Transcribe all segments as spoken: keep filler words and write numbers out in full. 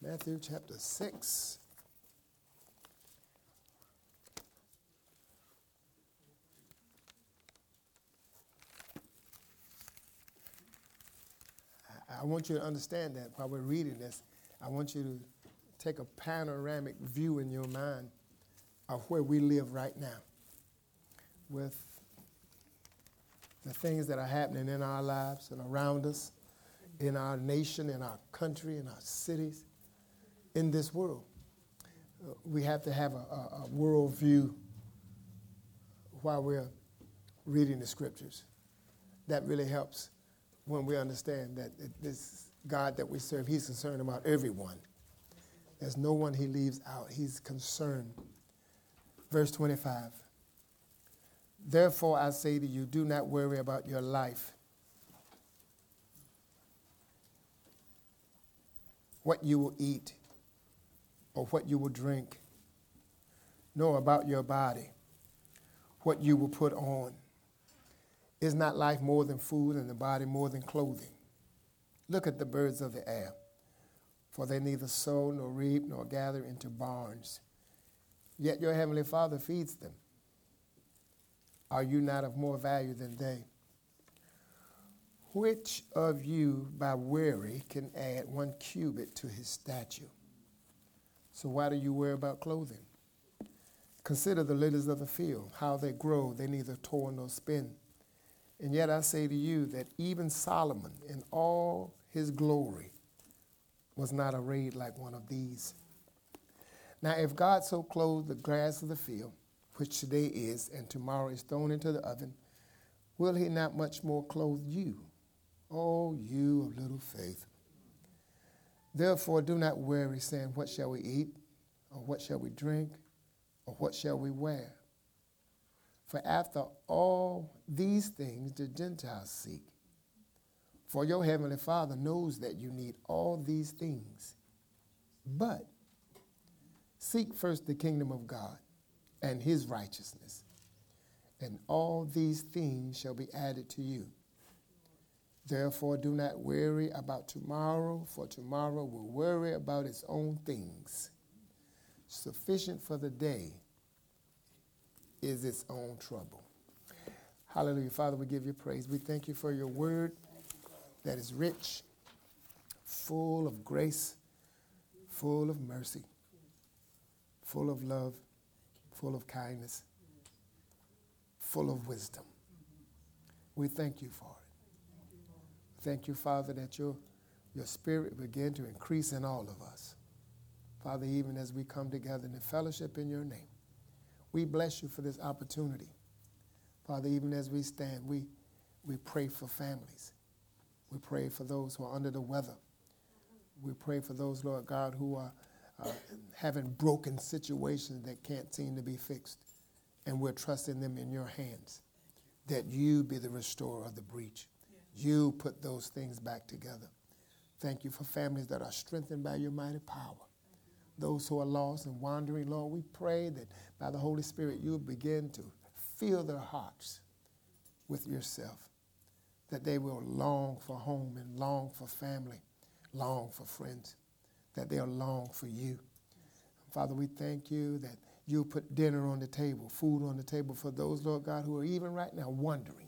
Matthew chapter six. I, I want you to understand that while we're reading this, I want you to take a panoramic view in your mind of where we live right now with the things that are happening in our lives and around us, in our nation, in our country, in our cities, in this world. Uh, we have to have a, a, a world view while we're reading the scriptures. That really helps when we understand that it, this God that we serve, he's concerned about everyone. There's no one he leaves out. He's concerned. Verse twenty-five. Therefore I say to you, do not worry about your life, what you will eat or what you will drink, nor about your body, what you will put on. Is not life more than food and the body more than clothing? Look at the birds of the air, for they neither sow nor reap nor gather into barns, yet your heavenly Father feeds them. Are you not of more value than they? Which of you by worry can add one cubit to his stature? So why do you worry about clothing? Consider the lilies of the field, how they grow, they neither toil nor spin. And yet I say to you that even Solomon in all his glory was not arrayed like one of these. Now if God so clothed the grass of the field, which today is and tomorrow is thrown into the oven, will he not much more clothe you, O you of little faith? Therefore do not worry, saying, what shall we eat, or what shall we drink, or what shall we wear? For after all these things the Gentiles seek. For your heavenly Father knows that you need all these things. But seek first the kingdom of God and his righteousness, and all these things shall be added to you. Therefore do not worry about tomorrow, for tomorrow will worry about its own things. Sufficient for the day is its own trouble. Hallelujah. Father, we give you praise. We thank you for your word that is rich, full of grace, full of mercy, full of love, full of kindness, full of wisdom. We thank you for it. Thank you, Father, that your, your spirit begin to increase in all of us. Father, even as we come together in the fellowship in your name, we bless you for this opportunity. Father, even as we stand, we, we pray for families. We pray for those who are under the weather. We pray for those, Lord God, who are uh, having broken situations that can't seem to be fixed. And we're trusting them in your hands, that you be the restorer of the breach. You put those things back together. Thank you for families that are strengthened by your mighty power. Those who are lost and wandering, Lord, we pray that by the Holy Spirit you will begin to fill their hearts with yourself, that they will long for home and long for family, long for friends, that they'll long for you. Father, we thank you that you'll put dinner on the table, food on the table for those, Lord God, who are even right now wondering,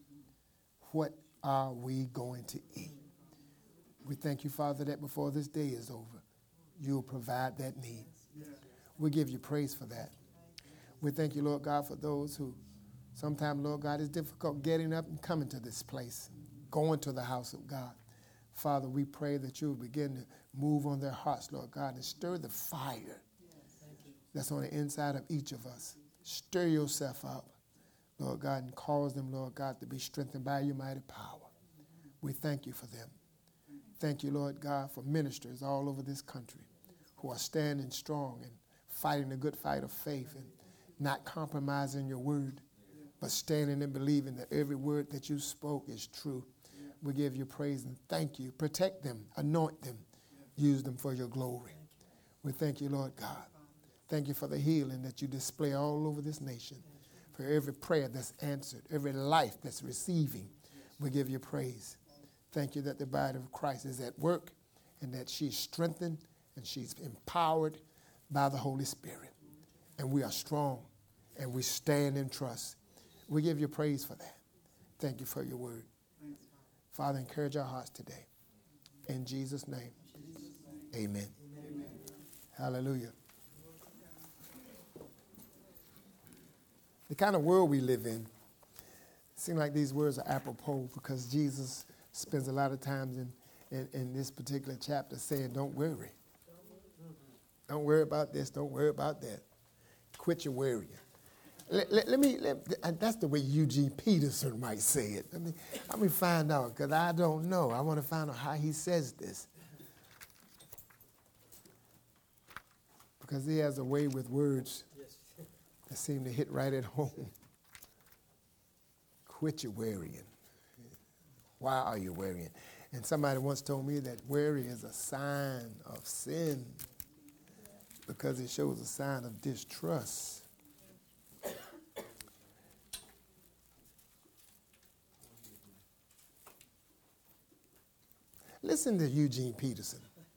what are we going to eat? We thank you, Father, that before this day is over, you'll provide that need. We give you praise for that. We thank you, Lord God, for those who sometimes, Lord God, it's difficult getting up and coming to this place, going to the house of God. Father, we pray that you'll begin to move on their hearts, Lord God, and stir the fire that's on the inside of each of us. Stir yourself up, Lord God, and cause them, Lord God, to be strengthened by your mighty power. We thank you for them. Thank you, Lord God, for ministers all over this country who are standing strong and fighting the good fight of faith and not compromising your word, but standing and believing that every word that you spoke is true. We give you praise and thank you. Protect them, anoint them, use them for your glory. We thank you, Lord God. Thank you for the healing that you display all over this nation, for every prayer that's answered, every life that's receiving. We give you praise. Thank you that the body of Christ is at work and that she's strengthened and she's empowered by the Holy Spirit. And we are strong, and we stand in trust. We give you praise for that. Thank you for your word. Father, encourage our hearts today. In Jesus' name, amen. Amen. Hallelujah. The kind of world we live in, it seems like these words are apropos because Jesus spends a lot of times in, in, in this particular chapter saying, don't worry. Don't worry about this. Don't worry about that. Quit your worrying. Let, let, let me, let, that's the way Eugene Peterson might say it. Let me, let me find out, because I don't know. I want to find out how he says this. Because he has a way with words that seem to hit right at home. Quit your worrying. Why are you worrying? And somebody once told me that worry is a sign of sin because it shows a sign of distrust. Listen to Eugene Peterson.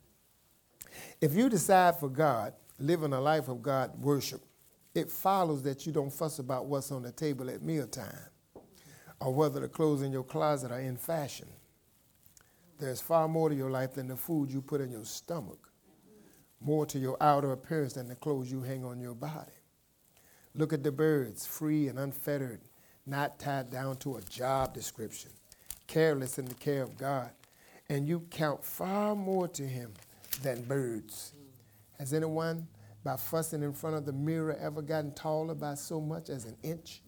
If you decide for God, living a life of God worship, it follows that you don't fuss about what's on the table at mealtime or whether the clothes in your closet are in fashion. There's far more to your life than the food you put in your stomach, more to your outer appearance than the clothes you hang on your body. Look at the birds, free and unfettered, not tied down to a job description, careless in the care of God. And you count far more to him than birds. Has anyone, by fussing in front of the mirror, ever gotten taller by so much as an inch?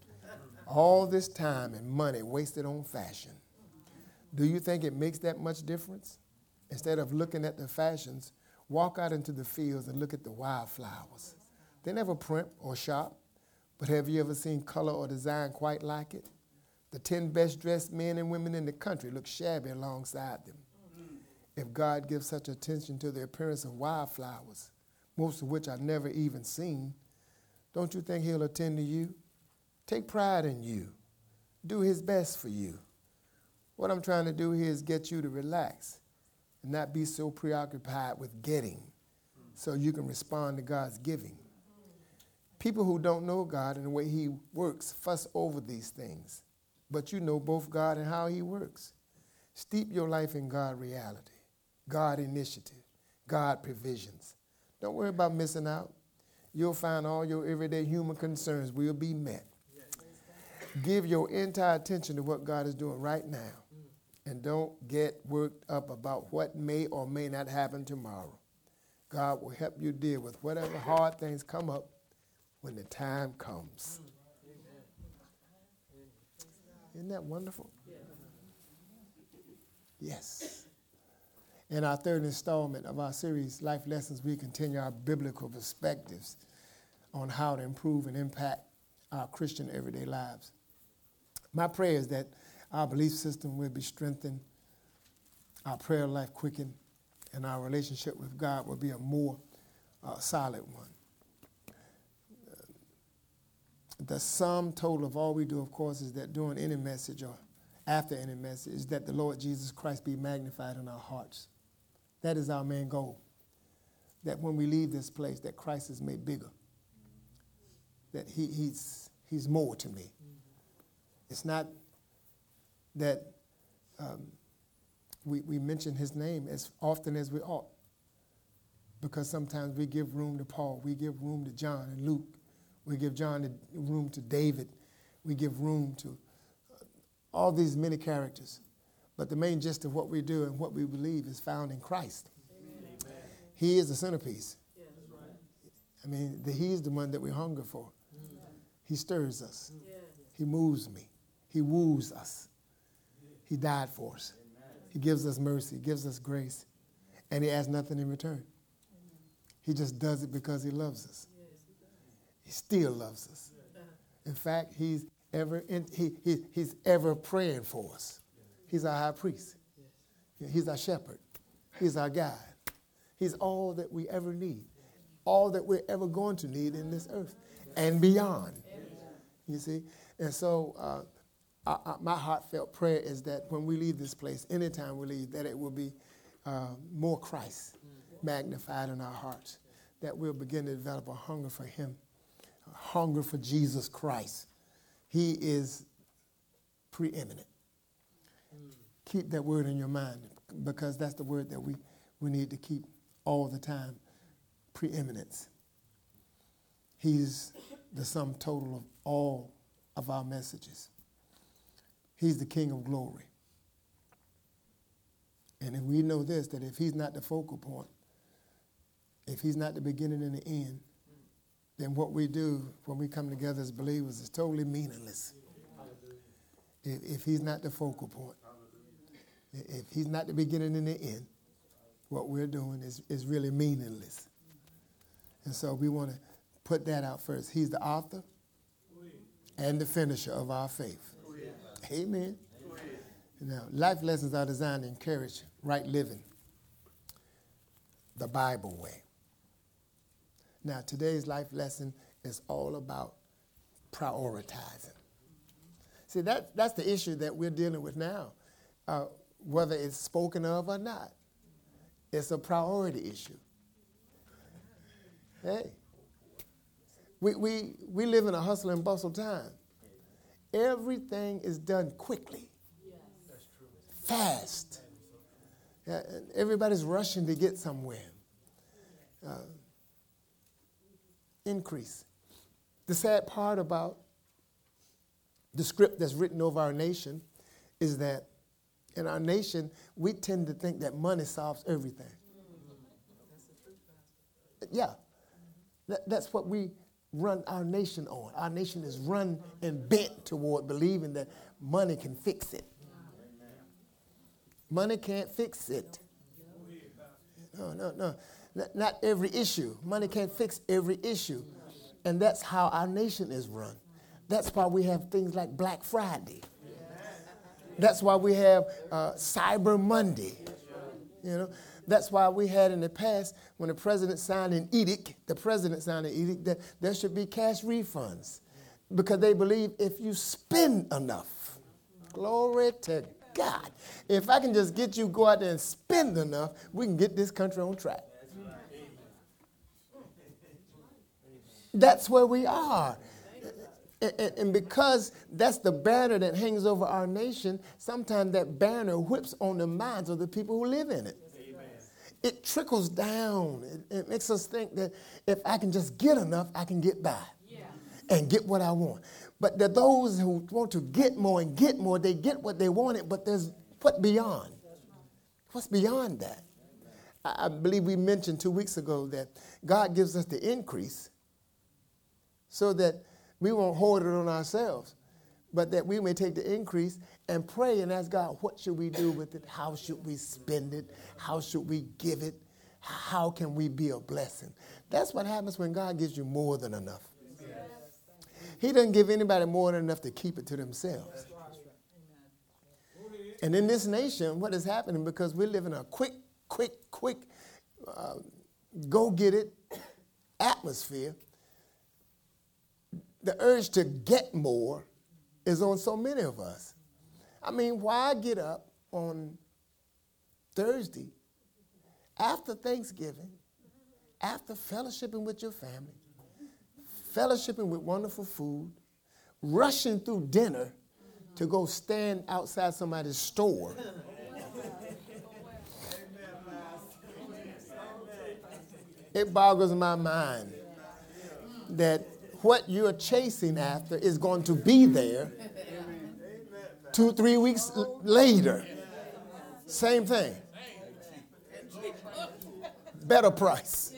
All this time and money wasted on fashion. Do you think it makes that much difference? Instead of looking at the fashions, walk out into the fields and look at the wildflowers. They never print or shop, but have you ever seen color or design quite like it? The ten best dressed men and women in the country look shabby alongside them. Mm-hmm. If God gives such attention to the appearance of wildflowers, most of which I've never even seen, don't you think he'll attend to you? Take pride in you. Do his best for you. What I'm trying to do here is get you to relax and not be so preoccupied with getting so you can respond to God's giving. People who don't know God and the way he works fuss over these things. But you know both God and how he works. Steep your life in God reality, God initiative, God provisions. Don't worry about missing out. You'll find all your everyday human concerns will be met. Give your entire attention to what God is doing right now. And don't get worked up about what may or may not happen tomorrow. God will help you deal with whatever hard things come up when the time comes. Isn't that wonderful? Yes. In our third installment of our series, Life Lessons, we continue our biblical perspectives on how to improve and impact our Christian everyday lives. My prayer is that our belief system will be strengthened, our prayer life quickened, and our relationship with God will be a more uh, solid one. The sum total of all we do, of course, is that during any message or after any message is that the Lord Jesus Christ be magnified in our hearts. That is our main goal. That when we leave this place, that Christ is made bigger. That he, he's, he's more to me. It's not that um, we, we mention his name as often as we ought. Because sometimes we give room to Paul. We give room to John and Luke. We give John the room to David. We give room to all these many characters. But the main gist of what we do and what we believe is found in Christ. Amen. He is the centerpiece. Yeah, that's right. I mean, the, he is the one that we hunger for. Mm. He stirs us. Yeah. He moves me. He woos us. He died for us. Amen. He gives us mercy. He gives us grace. And he asks nothing in return. Amen. He just does it because he loves us. He still loves us. In fact, he's ever in, he, he, he's ever praying for us. He's our high priest. He's our shepherd. He's our guide. He's all that we ever need, all that we're ever going to need in this earth and beyond. You see? And so uh, I, I, my heartfelt prayer is that when we leave this place, anytime we leave, that it will be uh, more Christ magnified in our hearts, that we'll begin to develop a hunger for him, a hunger for Jesus Christ. He is preeminent. Keep that word in your mind, because that's the word that we, we need to keep all the time. Preeminence. He's the sum total of all of our messages. He's the King of glory. And if we know this, that if he's not the focal point, if he's not the beginning and the end, then what we do when we come together as believers is totally meaningless. If, if he's not the focal point, if he's not the beginning and the end, what we're doing is, is really meaningless. And so we want to put that out first. He's the author and the finisher of our faith. Amen. Now, life lessons are designed to encourage right living, the Bible way. Now, today's life lesson is all about prioritizing. See, that, that's the issue that we're dealing with now, uh, whether it's spoken of or not. It's a priority issue. Hey, we, we, we live in a hustle and bustle time. Everything is done quickly, yes. Fast. Yeah, and everybody's rushing to get somewhere. Uh, increase. The sad part about the script that's written over our nation is that in our nation, we tend to think that money solves everything. Yeah, that, that's what we run our nation on. Our nation is run and bent toward believing that money can fix it. Money can't fix it. No, no, no. Not every issue. Money can't fix every issue. And that's how our nation is run. That's why we have things like Black Friday. That's why we have uh, Cyber Monday. You know, that's why we had in the past, when the president signed an edict, the president signed an edict that there should be cash refunds, because they believe if you spend enough, glory to God, if I can just get you go out there and spend enough, we can get this country on track. That's where we are. And because that's the banner that hangs over our nation, sometimes that banner whips on the minds of the people who live in it. Amen. It trickles down. It, it makes us think that if I can just get enough, I can get by, yeah, and get what I want. But there are those who want to get more and get more. They get what they wanted, but there's what beyond? What's beyond that? I, I believe we mentioned two weeks ago that God gives us the increase so that we won't hoard it on ourselves, but that we may take the increase and pray and ask God, what should we do with it? How should we spend it? How should we give it? How can we be a blessing? That's what happens when God gives you more than enough. Yes. He doesn't give anybody more than enough to keep it to themselves. And in this nation, what is happening, because we live in a quick, quick, quick, uh, go-get-it atmosphere, the urge to get more is on so many of us. I mean, why get up on Thursday after Thanksgiving, after fellowshipping with your family, fellowshipping with wonderful food, rushing through dinner to go stand outside somebody's store? It boggles my mind that what you're chasing after is going to be there two, three weeks later. Same thing. Better price.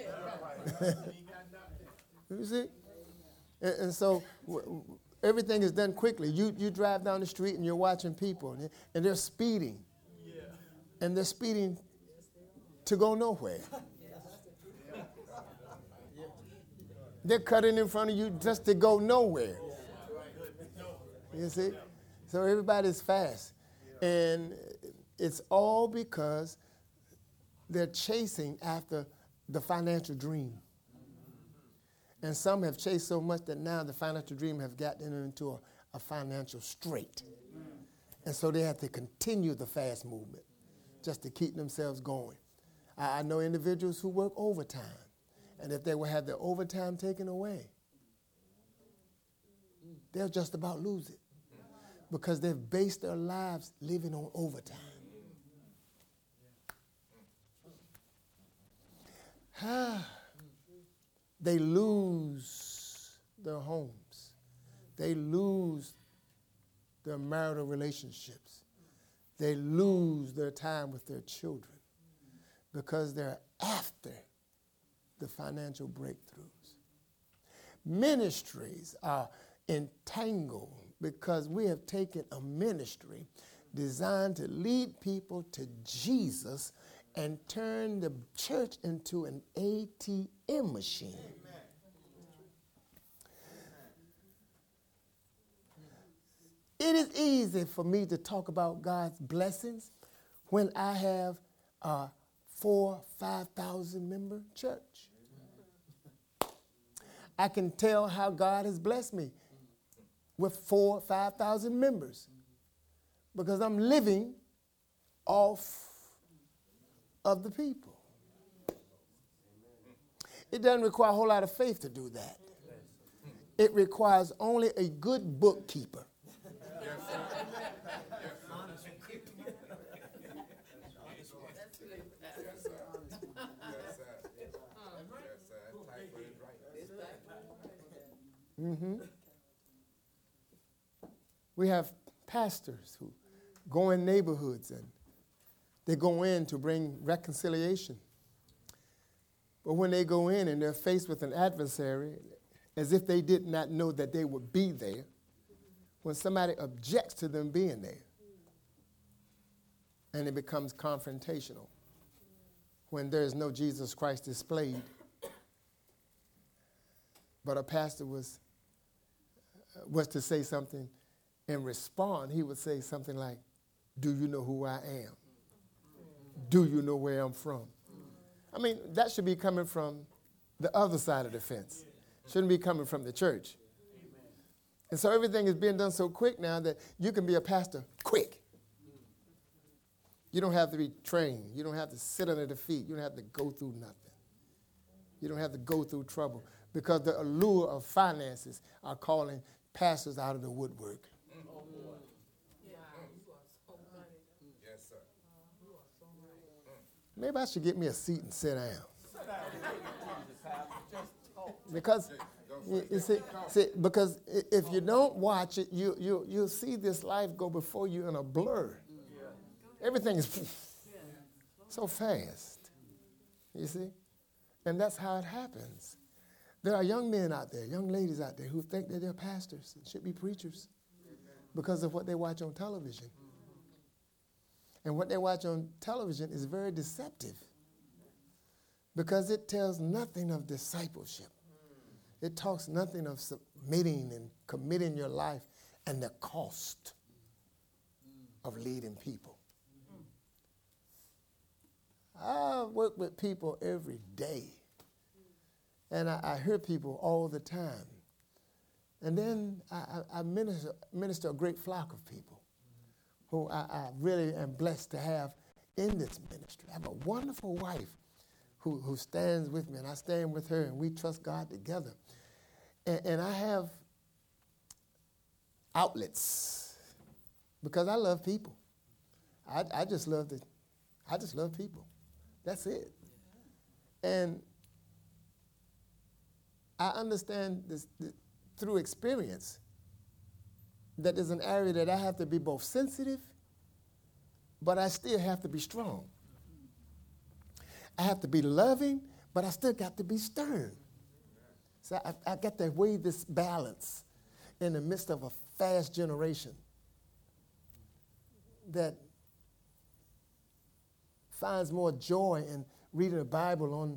You see? And, and so w- everything is done quickly. You, you drive down the street and you're watching people, and, and they're speeding. And they're speeding to go nowhere. They're cutting in front of you just to go nowhere. You see? So everybody's fast. And it's all because they're chasing after the financial dream. And some have chased so much that now the financial dream have gotten them into a, a financial strait. And so they have to continue the fast movement just to keep themselves going. I, I know individuals who work overtime. And if they will have their overtime taken away, they'll just about lose it because they've based their lives living on overtime. They lose their homes. They lose their marital relationships. They lose their time with their children because they're after the financial breakthroughs. Ministries are entangled because we have taken a ministry designed to lead people to Jesus and turn the church into an A T M machine. Amen. It is easy for me to talk about God's blessings when I have a four, five thousand member church. I can tell how God has blessed me with four, five thousand members because I'm living off of the people. It doesn't require a whole lot of faith to do that. It requires only a good bookkeeper. Mm-hmm. We have pastors who go in neighborhoods and they go in to bring reconciliation. But when they go in and they're faced with an adversary, as if they did not know that they would be there, when somebody objects to them being there, and it becomes confrontational, when there is no Jesus Christ displayed, but a pastor was, was to say something and respond, he would say something like, "Do you know who I am? Do you know where I'm from?" I mean, that should be coming from the other side of the fence. Shouldn't be coming from the church. And so everything is being done so quick now that you can be a pastor quick. You don't have to be trained. You don't have to sit under the feet. You don't have to go through nothing. You don't have to go through trouble because the allure of finances are calling pastors out of the woodwork. Maybe I should get me a seat and sit down. Because you, you see, see, because if you don't watch it, you you you'll see this life go before you in a blur. Everything is so fast. You see? And that's how it happens. There are young men out there, young ladies out there who think that they're pastors and should be preachers because of what they watch on television. And what they watch on television is very deceptive because it tells nothing of discipleship. It talks nothing of submitting and committing your life and the cost of leading people. I work with people every day, and I, I hear people all the time. And then I, I, I minister, minister a great flock of people who I, I really am blessed to have in this ministry. I have a wonderful wife who, who stands with me, and I stand with her, and we trust God together. And, and I have outlets because I love people. I, I just love the, I just love people. That's it. And I understand this, this through experience that there's an area that I have to be both sensitive, but I still have to be strong. I have to be loving, but I still got to be stern. So I, I got to weigh this balance in the midst of a fast generation that finds more joy in reading the Bible on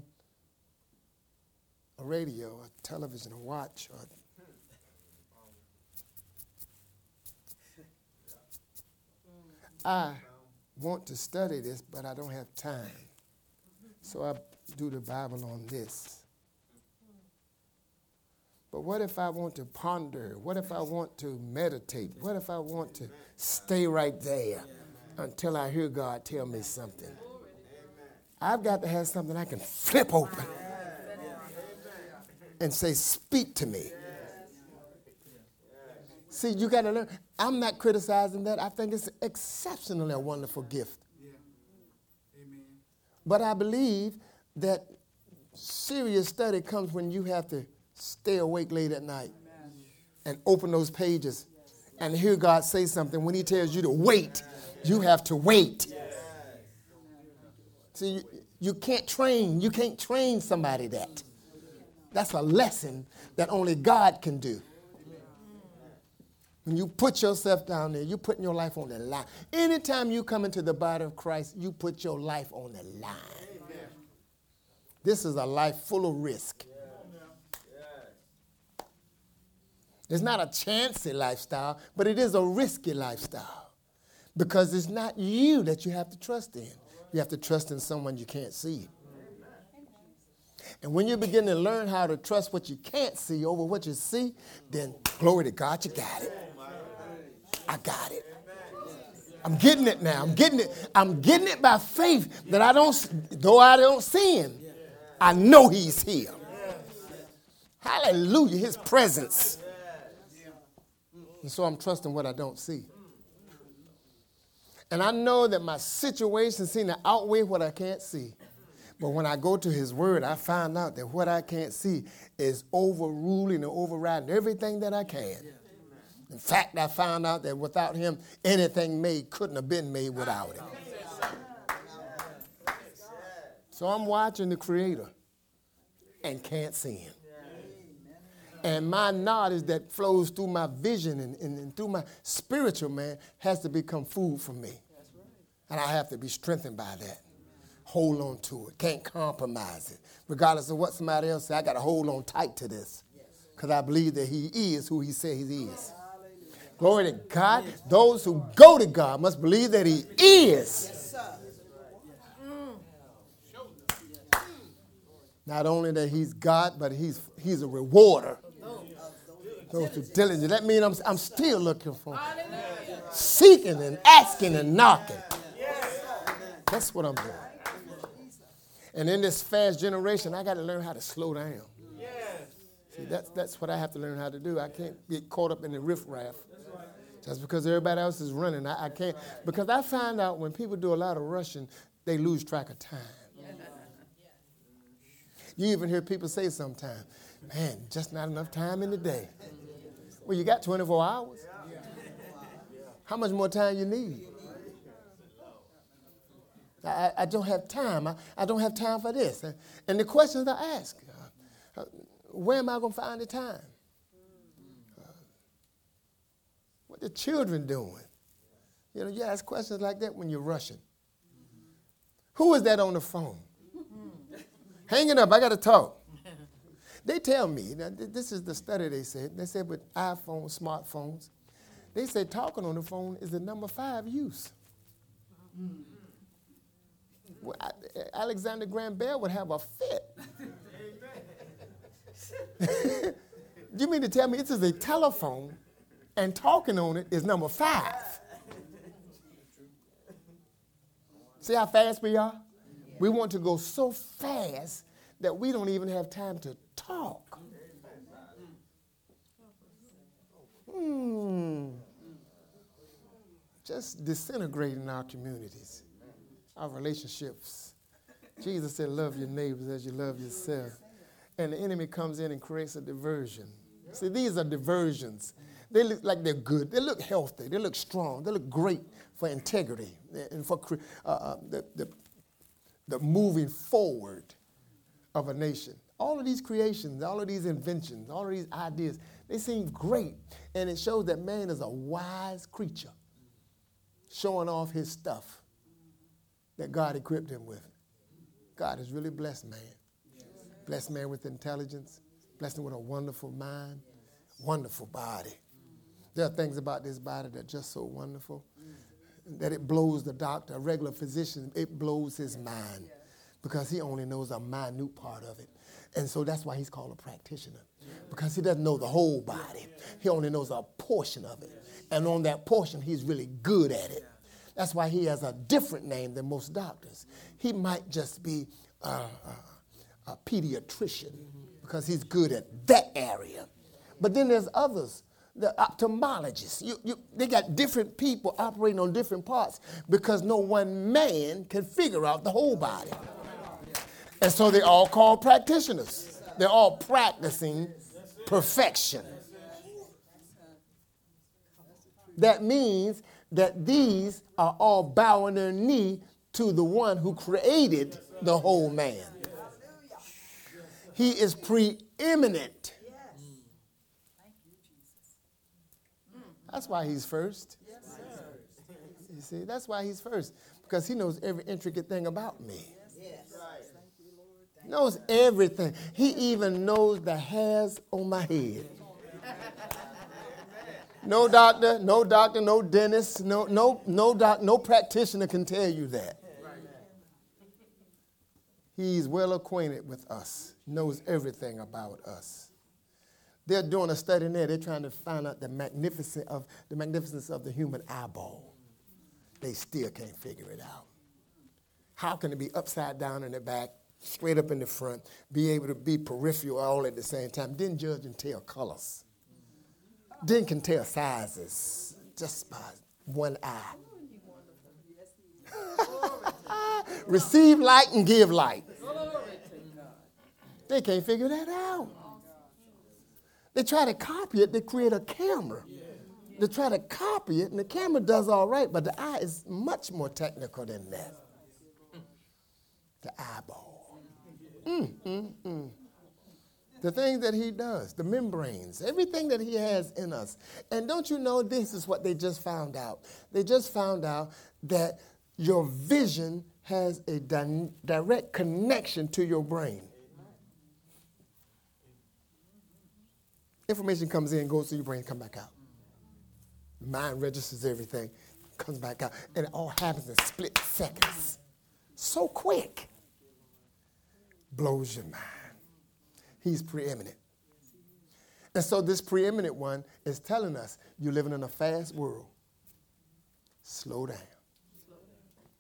a radio, or television, or watch, or I want to study this, but I don't have time. So I do the Bible on this. But what if I want to ponder? What if I want to meditate? What if I want to stay right there until I hear God tell me something? I've got to have something I can flip open and say, speak to me. See, you got to learn. I'm not criticizing that. I think it's exceptionally a wonderful gift. But I believe that serious study comes when you have to stay awake late at night and open those pages and hear God say something. When he tells you to wait, you have to wait. See, you, you can't train. You can't train somebody that. That's a lesson that only God can do. When you put yourself down there, you're putting your life on the line. Anytime you come into the body of Christ, you put your life on the line. Amen. This is a life full of risk. Yeah. It's not a chancy lifestyle, but it is a risky lifestyle. Because it's not you that you have to trust in. You have to trust in someone you can't see. And when you begin to learn how to trust what you can't see over what you see, then glory to God, you got it. I got it. I'm getting it now. I'm getting it. I'm getting it by faith that I don't, though I don't see him, I know he's here. Hallelujah, his presence. And so I'm trusting what I don't see. And I know that my situation seems to outweigh what I can't see. But when I go to his word, I find out that what I can't see is overruling and overriding everything that I can. In fact, I found out that without him, anything made couldn't have been made without him. So I'm watching the Creator and can't see him. And my knowledge that flows through my vision and, and, and through my spiritual man has to become food for me. And I have to be strengthened by that. Hold on to it. Can't compromise it. Regardless of what somebody else says, I got to hold on tight to this. Because I believe that he is who he says he is. Glory to God. Those who go to God must believe that he is. Not only that he's God, but he's he's a rewarder. Those who diligent. That means I'm, I'm still looking for him. Seeking and asking and knocking. That's what I'm doing. And in this fast generation, I got to learn how to slow down. See, that's, that's what I have to learn how to do. I can't get caught up in the riffraff. Just because everybody else is running, I, I can't. Because I find out when people do a lot of rushing, they lose track of time. You even hear people say sometimes, man, just not enough time in the day. Well, you got twenty-four hours. How much more time you need? I, I don't have time. I, I don't have time for this. And the questions I ask, uh, where am I going to find the time? Uh, what the children doing? You know, you ask questions like that when you're rushing. Who is that on the phone? Hang it up. I got to talk. They tell me, now, this is the study they said. They said with iPhones, smartphones, they said talking on the phone is the number five use. Well, I, Alexander Graham Bell would have a fit. You mean to tell me this is a telephone and talking on it is number five? See how fast we are? We want to go so fast that we don't even have time to talk. Hmm. Just disintegrating our communities, our relationships. Jesus said, love your neighbors as you love yourself. And the enemy comes in and creates a diversion. See, these are diversions. They look like they're good. They look healthy. They look strong. They look great for integrity and for uh, uh, the, the, the moving forward of a nation. All of these creations, all of these inventions, all of these ideas, they seem great. And it shows that man is a wise creature showing off his stuff that God equipped him with. God has really blessed man. Blessed man with intelligence, blessed him with a wonderful mind, wonderful body. There are things about this body that are just so wonderful that it blows the doctor, a regular physician, it blows his mind because he only knows a minute part of it. And so that's why he's called a practitioner, because he doesn't know the whole body. He only knows a portion of it. And on that portion, he's really good at it. That's why he has a different name than most doctors. He might just be a, a, a pediatrician because he's good at that area. But then there's others, the ophthalmologists. You, you, they got different people operating on different parts because no one man can figure out the whole body. And so they're all called practitioners. They're all practicing perfection. That means that these are all bowing their knee to the one who created the whole man. He is preeminent. That's why he's first. You see, that's why he's first. Because he knows every intricate thing about me. Knows everything. He even knows the hairs on my head. No doctor, no doctor, no dentist, no no no doc, no practitioner can tell you that. He's well acquainted with us, knows everything about us. They're doing a study in there. They're trying to find out the magnificence of the magnificence of the human eyeball. They still can't figure it out. How can it be upside down in the back, straight up in the front, be able to be peripheral all at the same time? Didn't judge and tell colors. Then can tell sizes just by one eye. Receive light and give light. They can't figure that out. They try to copy it. They create a camera. They try to copy it, and the camera does all right, but the eye is much more technical than that. The eyeball. Mm, mm, mm. The things that he does, the membranes, everything that he has in us. And don't you know, this is what they just found out. They just found out that your vision has a di- direct connection to your brain. Information comes in, goes to your brain, come back out. The mind registers everything, comes back out. And it all happens in split seconds. So quick. Blows your mind. He's preeminent. And so this preeminent one is telling us you're living in a fast world. Slow down. Slow down.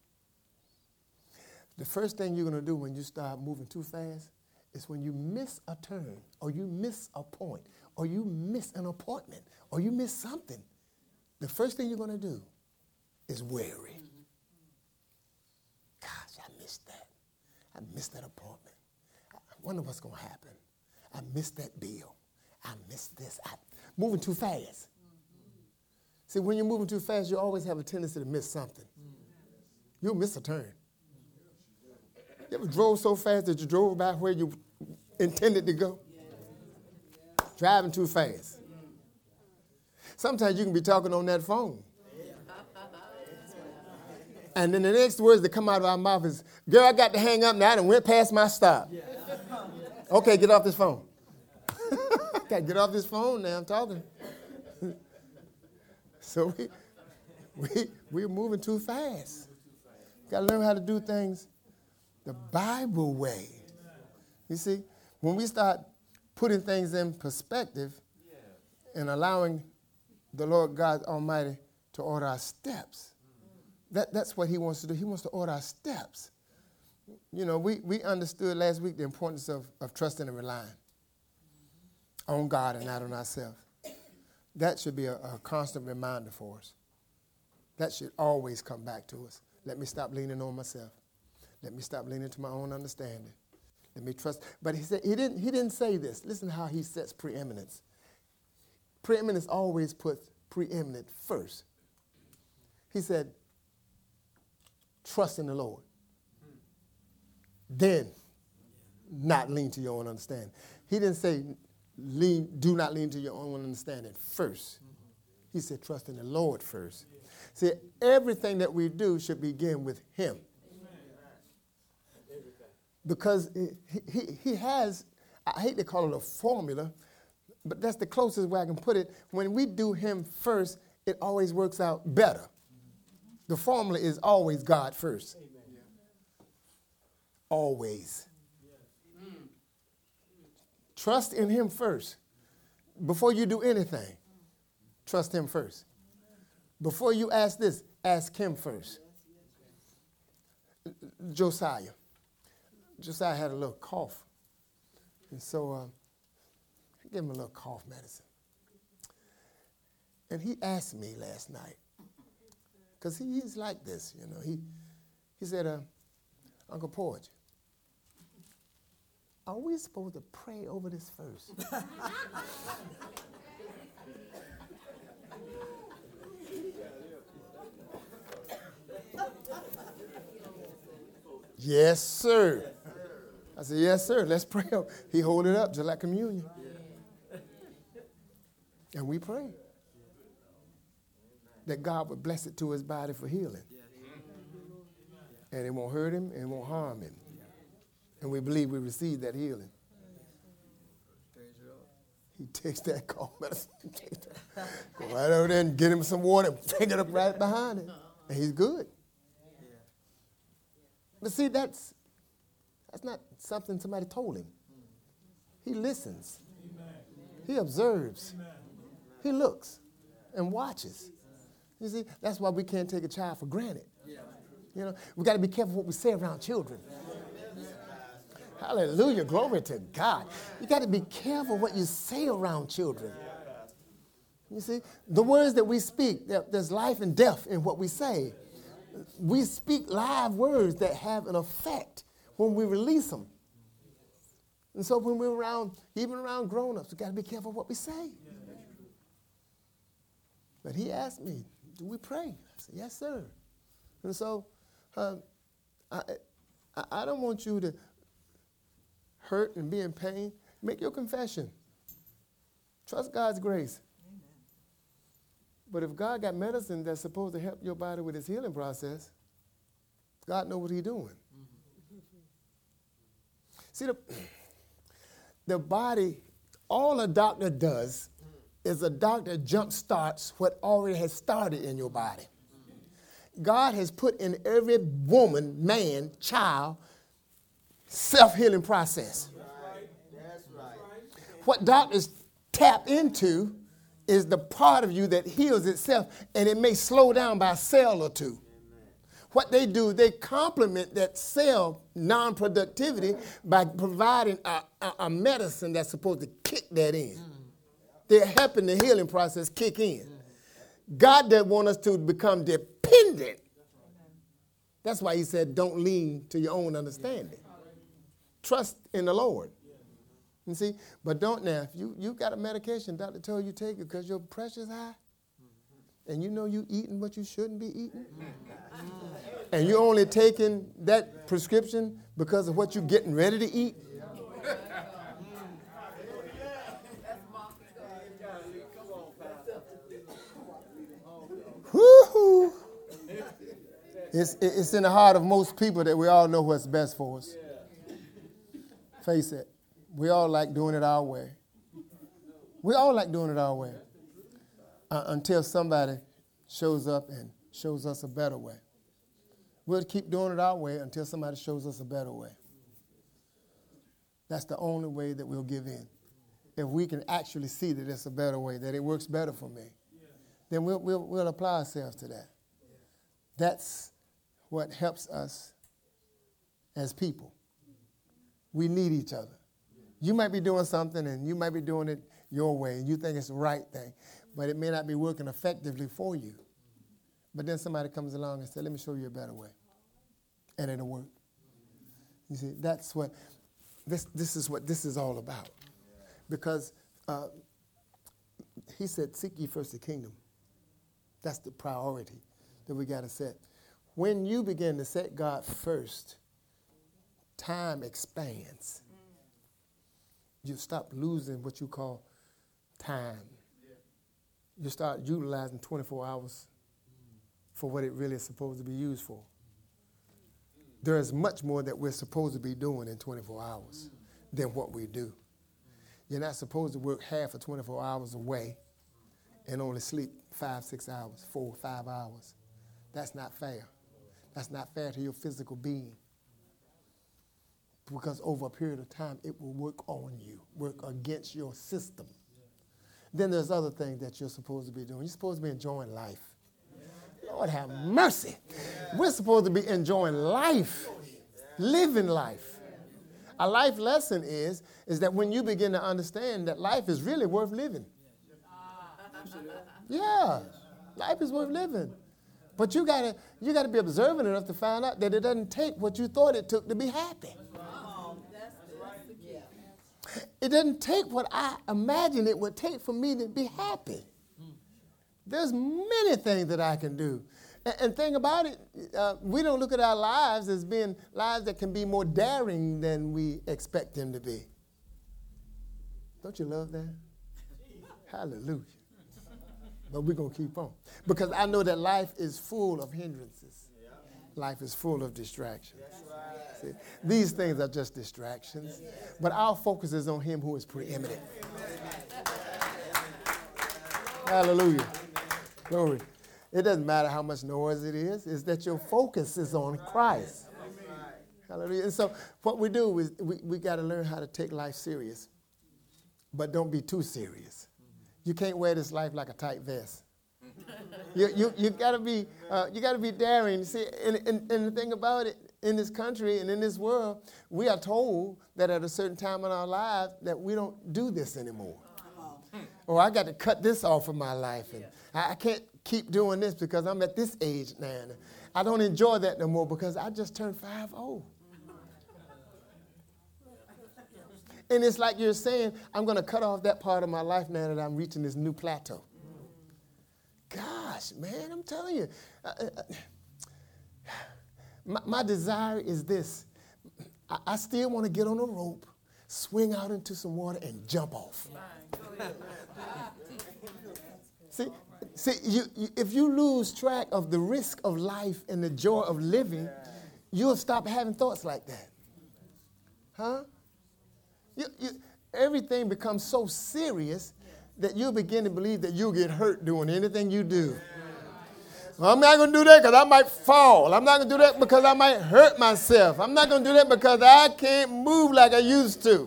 The first thing you're going to do when you start moving too fast is when you miss a turn or you miss a point or you miss an appointment or you miss something. The first thing you're going to do is worry. Gosh, I missed that. I missed that appointment. I wonder what's going to happen. I missed that bill. I missed this. I, moving too fast. Mm-hmm. See, when you're moving too fast, you always have a tendency to miss something. Mm-hmm. You'll miss a turn. You ever drove so fast that you drove back where you intended to go? Yeah. Yeah. Driving too fast. Mm-hmm. Sometimes you can be talking on that phone. Yeah. And then the next words that come out of our mouth is, girl, I got to hang up now. I done went past my stop. Yeah. Okay, get off this phone. Got to get off this phone now. I'm talking. So we, we, we're moving too fast. Got to learn how to do things the Bible way. You see, when we start putting things in perspective and allowing the Lord God Almighty to order our steps, that, that's what he wants to do. He wants to order our steps. You know, we, we understood last week the importance of, of trusting and relying on God and not on ourselves. That should be a, a constant reminder for us. That should always come back to us. Let me stop leaning on myself. Let me stop leaning to my own understanding. Let me trust. But he said he didn't he didn't say this. Listen to how he sets preeminence. Preeminence always puts preeminent first. He said, trust in the Lord. Then not lean to your own understanding. He didn't say lean, do not lean to your own understanding first. He said trust in the Lord first. See, everything that we do should begin with him. Because he, he, he has, I hate to call it a formula, but that's the closest way I can put it. When we do him first, it always works out better. The formula is always God first. Always. Trust in him first. Before you do anything, trust him first. Before you ask this, ask him first. Josiah. Josiah had a little cough. And so uh, I gave him a little cough medicine. And he asked me last night, because he, he's like this, you know. He, he said, uh, Uncle Porge, are we supposed to pray over this first? Yes, sir. I said, yes, sir. Let's pray. He hold it up just like communion. And we pray that God would bless it to his body for healing. And it won't hurt him and it won't harm him. And we believe we receive that healing. He takes that cough medicine. Go right over there and get him some water and take it up right behind him. And he's good. But see, that's that's not something somebody told him. He listens. He observes. He looks and watches. You see, that's why we can't take a child for granted. You know, we got to be careful what we say around children. Hallelujah, glory to God. You got to be careful what you say around children. You see, the words that we speak, there's life and death in what we say. We speak live words that have an effect when we release them. And so when we're around, even around grown-ups, we got to be careful what we say. But he asked me, do we pray? I said, yes, sir. And so uh, I, I, I don't want you to hurt and be in pain. Make your confession. Trust God's grace. Amen. But if God got medicine that's supposed to help your body with his healing process, God knows what he's doing. Mm-hmm. See, the, the body, all a doctor does is a doctor jump starts what already has started in your body. God has put in every woman, man, child, self-healing process. That's right. That's right. What doctors tap into is the part of you that heals itself, and it may slow down by a cell or two. Amen. What they do, they complement that cell non-productivity by providing a, a, a medicine that's supposed to kick that in. Mm. They're helping the healing process kick in. God doesn't want us to become dependent. That's why he said, don't lean to your own understanding. Trust in the Lord. You see, but don't now, if you, you got a medication, doctor told you take it because your pressure's high, and you know you eating what you shouldn't be eating, and you're only taking that prescription because of what you're getting ready to eat. Woo-hoo. It's, it's in the heart of most people that we all know what's best for us. Face it. We all like doing it our way. We all like doing it our way. Uh, until somebody shows up and shows us a better way. We'll keep doing it our way until somebody shows us a better way. That's the only way that we'll give in. If we can actually see that it's a better way, that it works better for me, then we'll, we'll, we'll apply ourselves to that. That's what helps us as people. We need each other. You might be doing something and you might be doing it your way and you think it's the right thing, but it may not be working effectively for you. But then somebody comes along and says, let me show you a better way. And it'll work. You see, that's what, this, this is what this is all about. Because uh, he said, seek ye first the kingdom. That's the priority that we got to set. When you begin to set God first, time expands. You stop losing what you call time. You start utilizing twenty-four hours for what it really is supposed to be used for. There is much more that we're supposed to be doing in twenty-four hours than what we do. You're not supposed to work half of twenty-four hours away and only sleep five, six hours, four, five hours. That's not fair. That's not fair to your physical being. Because over a period of time, it will work on you, work against your system. Yeah. Then there's other things that you're supposed to be doing. You're supposed to be enjoying life. Yeah. Lord have mercy. We're supposed to be enjoying life, living life. A life lesson is, is that when you begin to understand that life is really worth living. Yeah, life is worth living. But you gotta, you gotta be observant enough to find out that it doesn't take what you thought it took to be happy. It doesn't take what I imagined it would take for me to be happy. There's many things that I can do. And, and thing about it, uh, we don't look at our lives as being lives that can be more daring than we expect them to be. Don't you love that? Hallelujah. But we're going to keep on. Because I know that life is full of hindrances. Life is full of distractions. See, these things are just distractions. But our focus is on him who is preeminent. Hallelujah. Glory. It doesn't matter how much noise it is. It's that your focus is on Christ. Hallelujah. And so what we do is we, we got to learn how to take life serious. But don't be too serious. You can't wear this life like a tight vest. You you you gotta be uh, you gotta be daring. See, and, and and the thing about it, in this country and in this world, we are told that at a certain time in our lives that we don't do this anymore. Or I got to cut this off of my life, and I, I can't keep doing this because I'm at this age now. And I don't enjoy that no more because I just turned five oh. And it's like you're saying, I'm going to cut off that part of my life now that I'm reaching this new plateau. Gosh, man, I'm telling you. Uh, uh, my, my desire is this. I, I still want to get on a rope, swing out into some water, and jump off. see, see you, you, if you lose track of the risk of life and the joy of living, you'll stop having thoughts like that. Huh? You, you, everything becomes so serious that you'll begin to believe that you'll get hurt doing anything you do. Well, I'm not going to do that because I might fall. I'm not going to do that because I might hurt myself. I'm not going to do that because I can't move like I used to.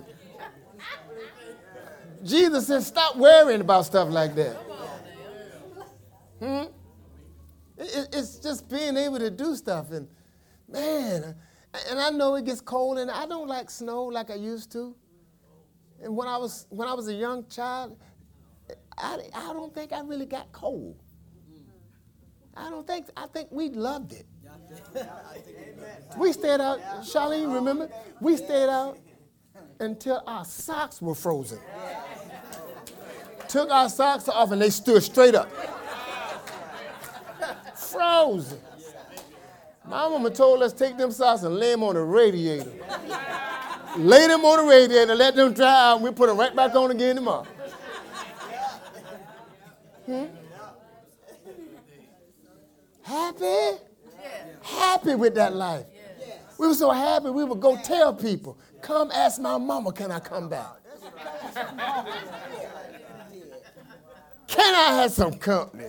Jesus said, stop worrying about stuff like that. Hmm? It, it's just being able to do stuff. And, man, and I know it gets cold, and I don't like snow like I used to. And when I was when I was a young child, I, I don't think I really got cold. I don't think, I think we loved it. We stayed out, Charlene, remember? We stayed out until our socks were frozen. Took our socks off and they stood straight up. Frozen. My mama told us take them socks and lay them on the radiator. Lay them on the radiator, let them dry out, and we put them right back on again tomorrow. Hmm? Happy? Happy with that life. We were so happy we would go tell people, come ask my mama, can I come back? Can I have some company?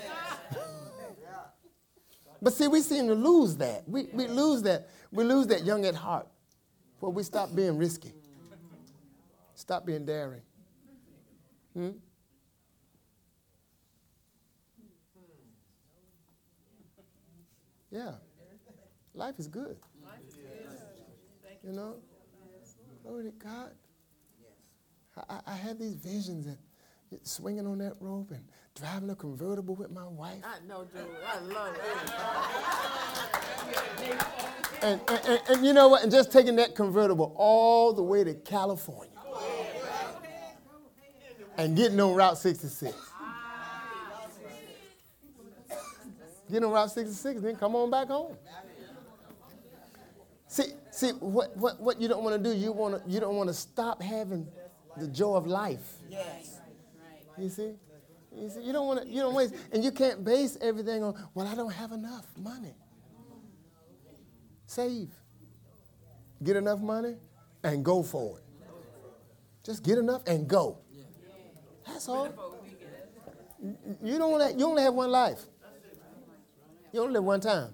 But see, we seem to lose that. We, we lose that. We lose that young at heart. Well, we stop being risky. Stop being daring. Hmm? Yeah. Life is good. You know? Glory to God. I, I have these visions of swinging on that rope and driving a convertible with my wife. I know, dude. I love it. And, and, and, and you know what? And just taking that convertible all the way to California. And getting on Route sixty-six. Getting on Route sixty-six, then come on back home. See, see what, what, what you don't want to do, you want to you don't want to stop having the joy of life. Yes. You see? You see, you don't want to, you don't waste, and you can't base everything on, well, I don't have enough money. Save. Get enough money and go for it. Just get enough and go. That's all. You don't want to, you only have one life. You only live one time.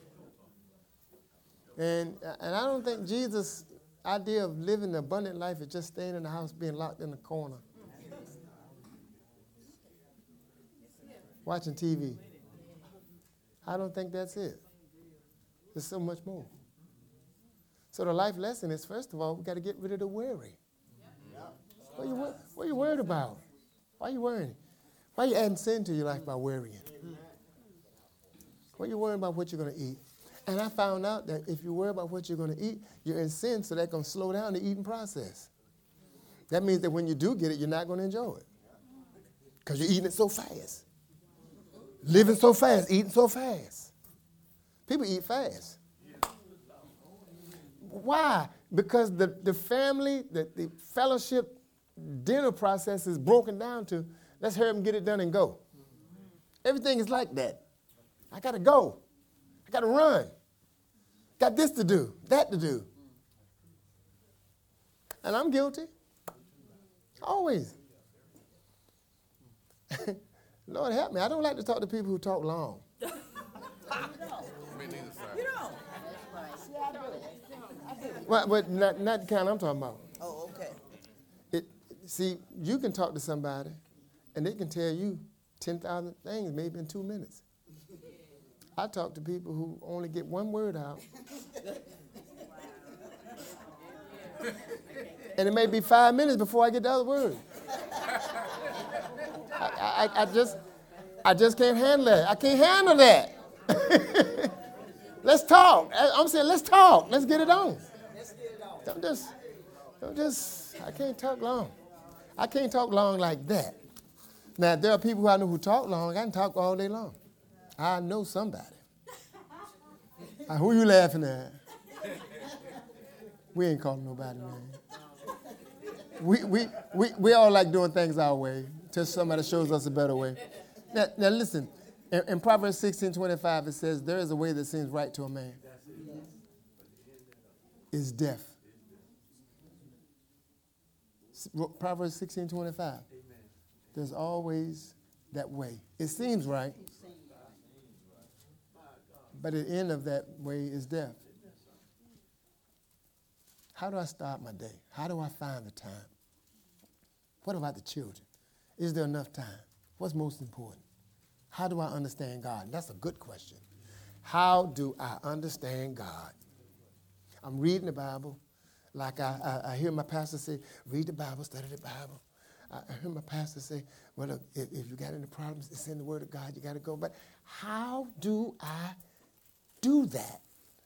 And and I don't think Jesus' idea of living an abundant life is just staying in the house, being locked in the corner, watching T V. I don't think that's it. There's so much more. So the life lesson is, first of all, we got to get rid of the worry. What are you, what are you worried about? Why are you worrying? Why are you adding sin to your life by worrying? What are you worrying about what you're going to eat? And I found out that if you worry about what you're going to eat, you're in sin, so that's going to slow down the eating process. That means that when you do get it, you're not going to enjoy it because you're eating it so fast. Living so fast, eating so fast. People eat fast. Why? Because the, the family, the, the fellowship dinner process is broken down to, let's hurry up and get it done and go. Everything is like that. I got to go. I got to run. Got this to do, that to do. And I'm guilty. Always. Lord help me. I don't like to talk to people who talk long. Me neither, sir. You don't. Well, but not, not the kind I'm talking about. Oh, okay. It, see, you can talk to somebody, and they can tell you ten thousand things maybe in two minutes. I talk to people who only get one word out. And it may be five minutes before I get the other word. I, I, I just I just can't handle that. I can't handle that. Let's talk. I'm saying let's talk. Let's get it on. Let's get it on. Don't just, don't just, I can't talk long. I can't talk long like that. Now, there are people who I know who talk long. I can talk all day long. I know somebody. Uh, who you laughing at? We ain't calling nobody, man. We, we, we, we all like doing things our way until somebody shows us a better way. Now, now listen, in, in Proverbs sixteen twenty-five, it says, there is a way that seems right to a man. Is death. Proverbs sixteen twenty-five. There's always that way. It seems right, but at the end of that way is death. How do I start my day? How do I find the time? What about the children? Is there enough time? What's most important? How do I understand God? That's a good question. How do I understand God? I'm reading the Bible like I, I, I hear my pastor say, read the Bible, study the Bible. I, I hear my pastor say, well, look, if, if you got any problems, it's in the Word of God. You got to go. But how do I do that?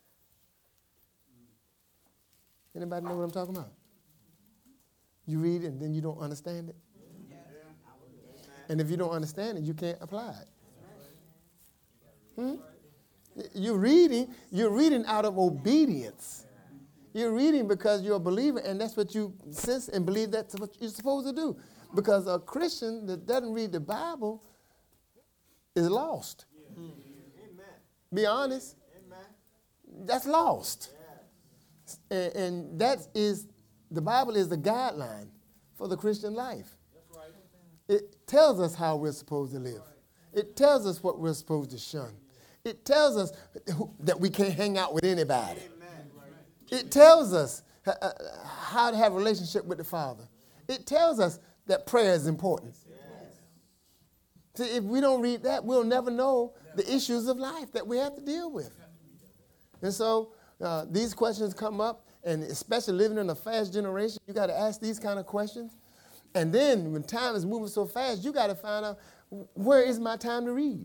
Anybody know what I'm talking about? You read it and then you don't understand it. And if you don't understand it, you can't apply it. Hmm? You're reading, you're reading out of obedience. You're reading because you're a believer, and that's what you sense and believe that's what you're supposed to do. Because a Christian that doesn't read the Bible is lost. Amen. Be honest. Amen. That's lost. And, and that is, the Bible is the guideline for the Christian life. That's right. It tells us how we're supposed to live. It tells us what we're supposed to shun. It tells us that we can't hang out with anybody. Amen. It tells us how to have a relationship with the Father. It tells us that prayer is important. Yes. See, if we don't read that, we'll never know the issues of life that we have to deal with. And so uh, these questions come up, and especially living in a fast generation, you got to ask these kind of questions. And then when time is moving so fast, you got to find out, where is my time to read?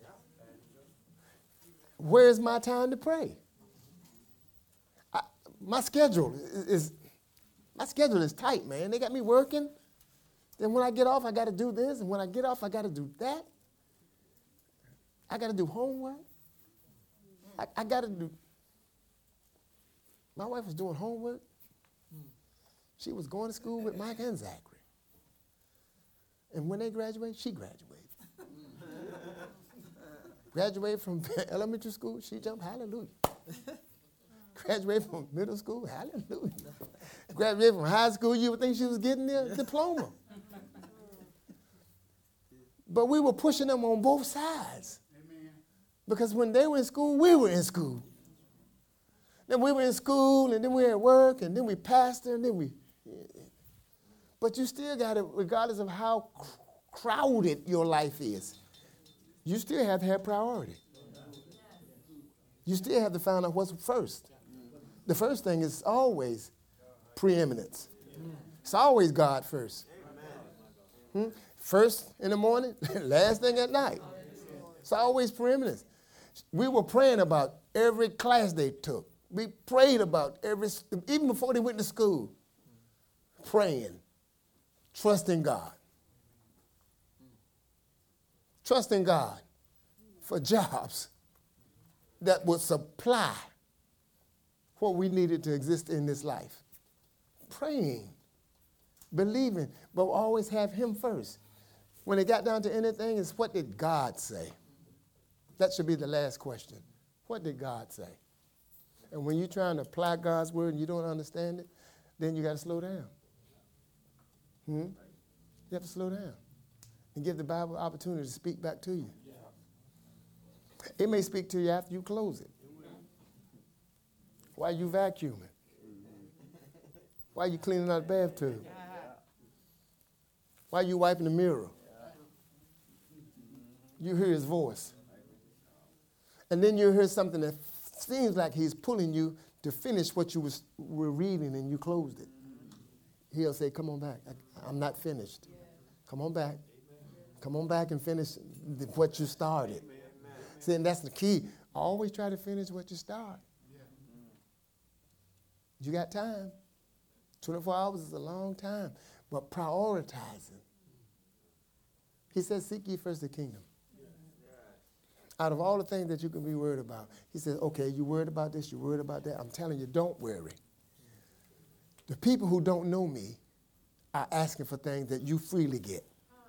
Where is my time to pray? I, my schedule is, is my schedule is tight, man. They got me working. Then when I get off, I got to do this, and when I get off, I got to do that. I got to do homework. I, I got to do. My wife was doing homework. She was going to school with Mike and Zachary. And when they graduated, she graduated. Graduated from elementary school, she jumped, hallelujah. Graduated from middle school, hallelujah. Graduated from high school, you would think she was getting their diploma. But we were pushing them on both sides. Amen. Because when they were in school, we were in school. Then we were in school, and then we were at work, and then we pastored, and then we... But you still got to, regardless of how crowded your life is, you still have to have priority. You still have to find out what's first. The first thing is always preeminence. It's always God first. Hmm? First in the morning, last thing at night. It's always preeminence. We were praying about every class they took. We prayed about every, even before they went to school, praying, trusting God. Trusting God for jobs that would supply what we needed to exist in this life. Praying, believing, but always have him first. When it got down to anything, it's what did God say? That should be the last question. What did God say? And when you're trying to apply God's word and you don't understand it, then you got to slow down. Hmm? You have to slow down and give the Bible opportunity to speak back to you. It may speak to you after you close it. While you vacuuming. While you cleaning out the bathtub. While you wiping the mirror. You hear his voice. And then you hear something that seems like he's pulling you to finish what you was, were reading and you closed it. He'll say, come on back. I, I'm not finished. Come on back. Come on back and finish the, what you started. See, and that's the key. Always try to finish what you start. You got time. twenty-four hours is a long time. But prioritizing. He says, seek ye first the kingdom. Out of all the things that you can be worried about, he says, okay, you worried about this, you worried about that. I'm telling you, don't worry. The people who don't know me are asking for things that you freely get.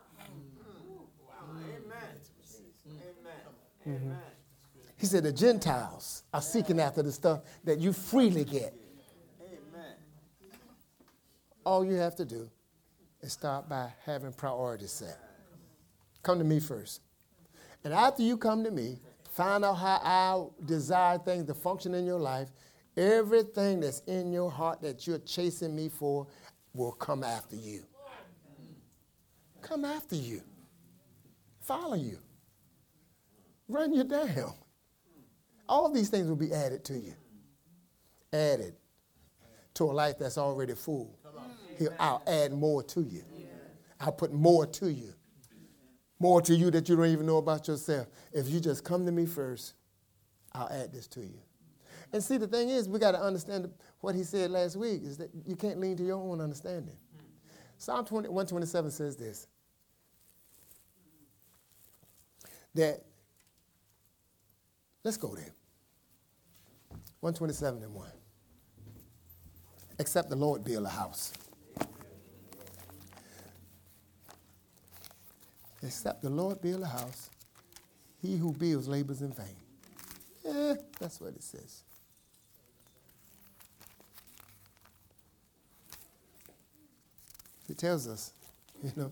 Mm-hmm. He said the Gentiles are seeking after the stuff that you freely get. Amen. All you have to do is start by having priorities set. Come to me first. And after you come to me, find out how I desire things to function in your life. Everything that's in your heart that you're chasing me for will come after you. Come after you. Follow you. Run you down. All these things will be added to you. Added to a life that's already full. He'll, I'll add more to you. I'll put more to you. More to you that you don't even know about yourself. If you just come to me first, I'll add this to you. And see, the thing is, we got to understand what he said last week, is that you can't lean to your own understanding. Psalm one twenty-seven says this, that, let's go there. one twenty-seven and one. Except the Lord build a house. Except the Lord build a house, he who builds labors in vain. Yeah, that's what it says. It tells us, you know.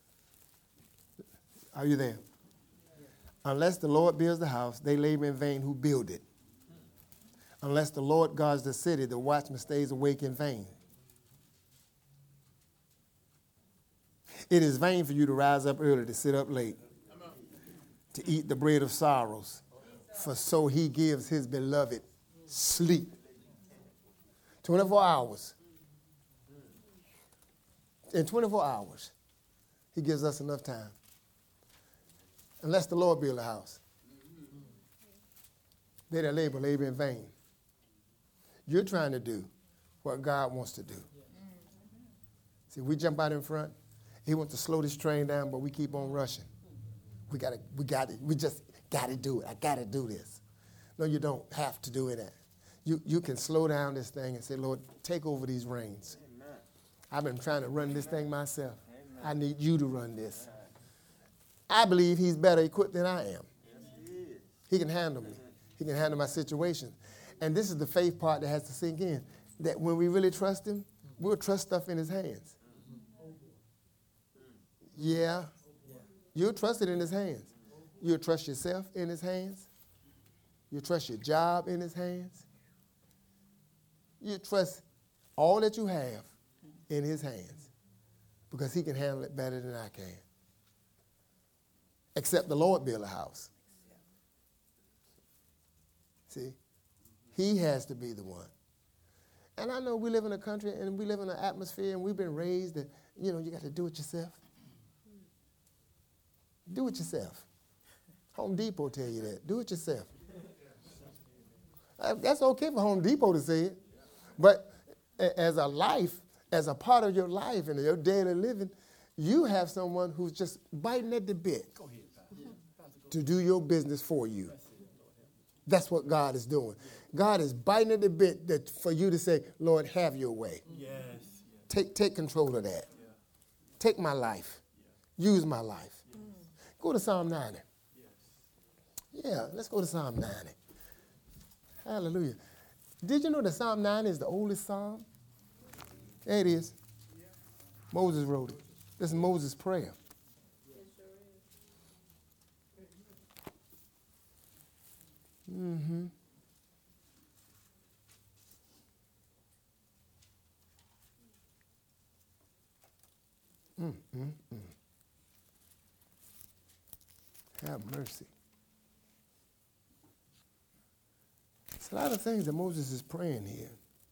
Are you there? Unless the Lord builds the house, they labor in vain who build it. Unless the Lord guards the city, the watchman stays awake in vain. It is vain for you to rise up early, to sit up late, to eat the bread of sorrows, for so he gives his beloved sleep. twenty-four hours. In twenty-four hours, he gives us enough time. Unless the Lord build a house. They that labor, labor in vain. You're trying to do what God wants to do. See, we jump out in front. He wants to slow this train down, but we keep on rushing. We got to, we got it. We just got to do it. I got to do this. No, you don't have to do it. You, you can slow down this thing and say, Lord, take over these reins. Amen. I've been trying to run this thing myself. Amen. I need you to run this. I believe he's better equipped than I am. Yes, he is. He can handle me. He can handle my situation. And this is the faith part that has to sink in, that when we really trust him, we'll trust stuff in his hands. Yeah. You'll trust it in his hands. You'll trust yourself in his hands. You'll trust your job in his hands. You trust all that you have in his hands because he can handle it better than I can. Except the Lord build a house. See, he has to be the one. And I know we live in a country and we live in an atmosphere and we've been raised that, you know, you got to do it yourself. Do it yourself. Home Depot tell you that. Do it yourself. Uh, That's okay for Home Depot to say it. But a- as a life, as a part of your life and your daily living, you have someone who's just biting at the bit to do your business for you. That's what God is doing. God is biting at the bit that for you to say, Lord, have your way. Yes. Take, take control of that. Take my life. Use my life. Go to Psalm ninety. Yeah, let's go to Psalm ninety. Hallelujah. Did you know that Psalm ninety is the oldest psalm? There it is. Moses wrote it. This is Moses' prayer. Mm-hmm. Mm, mm, mm. Have mercy. It's a lot of things that Moses is praying here.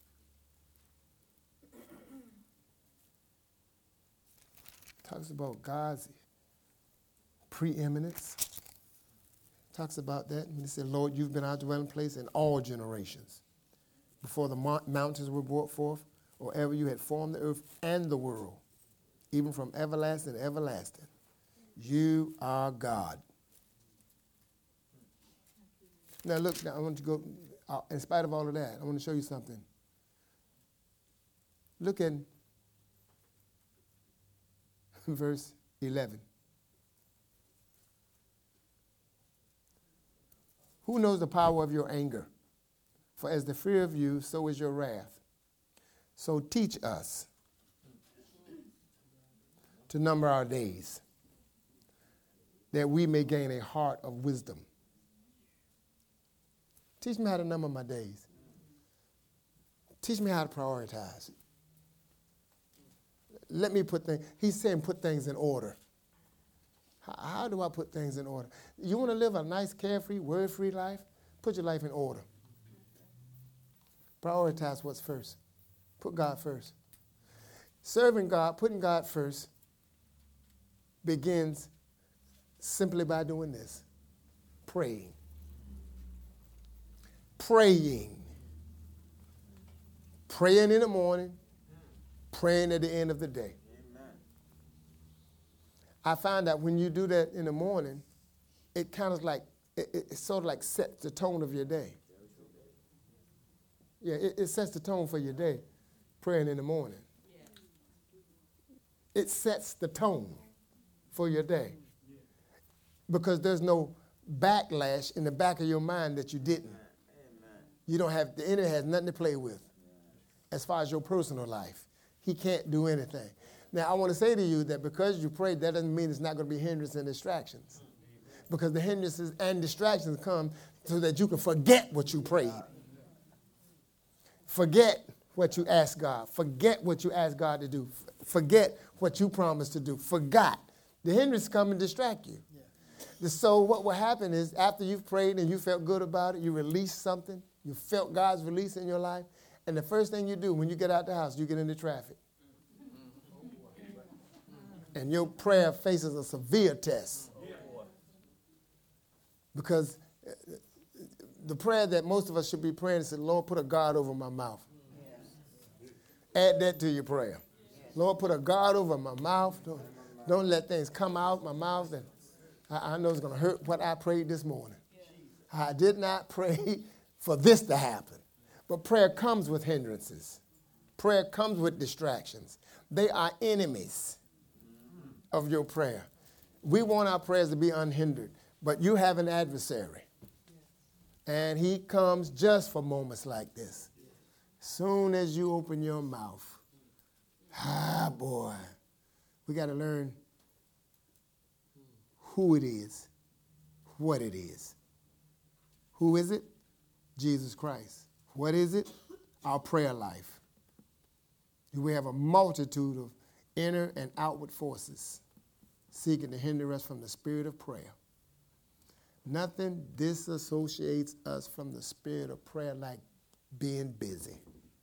Talks about God's preeminence. Talks about that. And he said, Lord, you've been our dwelling place in all generations. Before the mo- mountains were brought forth, or ever you had formed the earth and the world, even from everlasting to everlasting. You are God. Now look, now I want you to go, uh, in spite of all of that, I want to show you something. Look at verse eleven. Who knows the power of your anger? For as the fear of you, so is your wrath. So teach us to number our days, that we may gain a heart of wisdom. Teach me how to number my days. Teach me how to prioritize. Let me put things, he's saying put things in order. How, how do I put things in order? You want to live a nice, carefree, word-free life? Put your life in order. Prioritize what's first. Put God first. Serving God, putting God first, begins simply by doing this. Praying. Praying. Praying in the morning, praying at the end of the day. Amen. I find that when you do that in the morning, it kind of like, it, it, it sort of like sets the tone of your day. Yeah, it, it sets the tone for your day, praying in the morning. It sets the tone for your day. Because there's no backlash in the back of your mind that you didn't. Amen. You don't have, the enemy has nothing to play with as far as your personal life. He can't do anything. Now, I want to say to you that because you prayed, that doesn't mean it's not going to be hindrances and distractions. Because the hindrances and distractions come so that you can forget what you prayed. Forget what you asked God. Forget what you asked God to do. Forget what you promised to do. Forgot. The hindrances come and distract you. So what will happen is after you've prayed and you felt good about it, you released something, you felt God's release in your life, and the first thing you do when you get out the house, you get into traffic. And your prayer faces a severe test. Because the prayer that most of us should be praying is, Lord, put a guard over my mouth. Add that to your prayer. Lord, put a guard over my mouth. Don't, don't let things come out my mouth and I know it's going to hurt what I prayed this morning. I did not pray for this to happen. But prayer comes with hindrances. Prayer comes with distractions. They are enemies of your prayer. We want our prayers to be unhindered, but you have an adversary. And he comes just for moments like this. Soon as you open your mouth, ah, boy, we got to learn who it is, what it is. Who is it? Jesus Christ. What is it? Our prayer life. We have a multitude of inner and outward forces seeking to hinder us from the spirit of prayer. Nothing disassociates us from the spirit of prayer like being busy.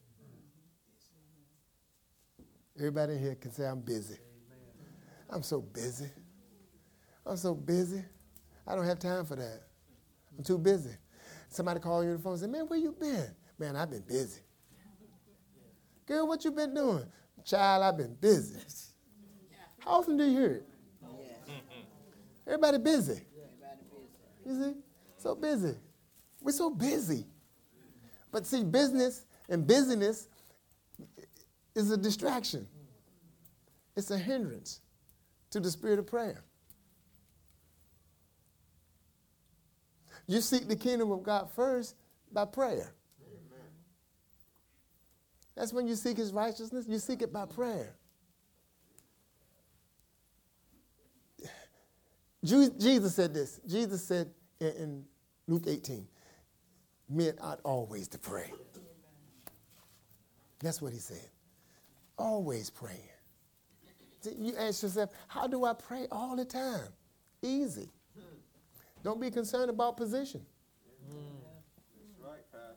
Everybody in here can say, I'm busy. I'm so busy. I'm so busy. I don't have time for that. I'm too busy. Somebody call you on the phone and say, man, where you been? Man, I've been busy. Girl, what you been doing? Child, I've been busy. How often do you hear it? Everybody busy. You see? So busy. We're so busy. But see, business and busyness is a distraction. It's a hindrance to the spirit of prayer. You seek the kingdom of God first by prayer. Amen. That's when you seek his righteousness. You seek it by prayer. Jesus said this. Jesus said in, in Luke eighteen, men ought always to pray. That's what he said. Always praying. You ask yourself, how do I pray all the time? Easy. Don't be concerned about position. That's right, Pastor.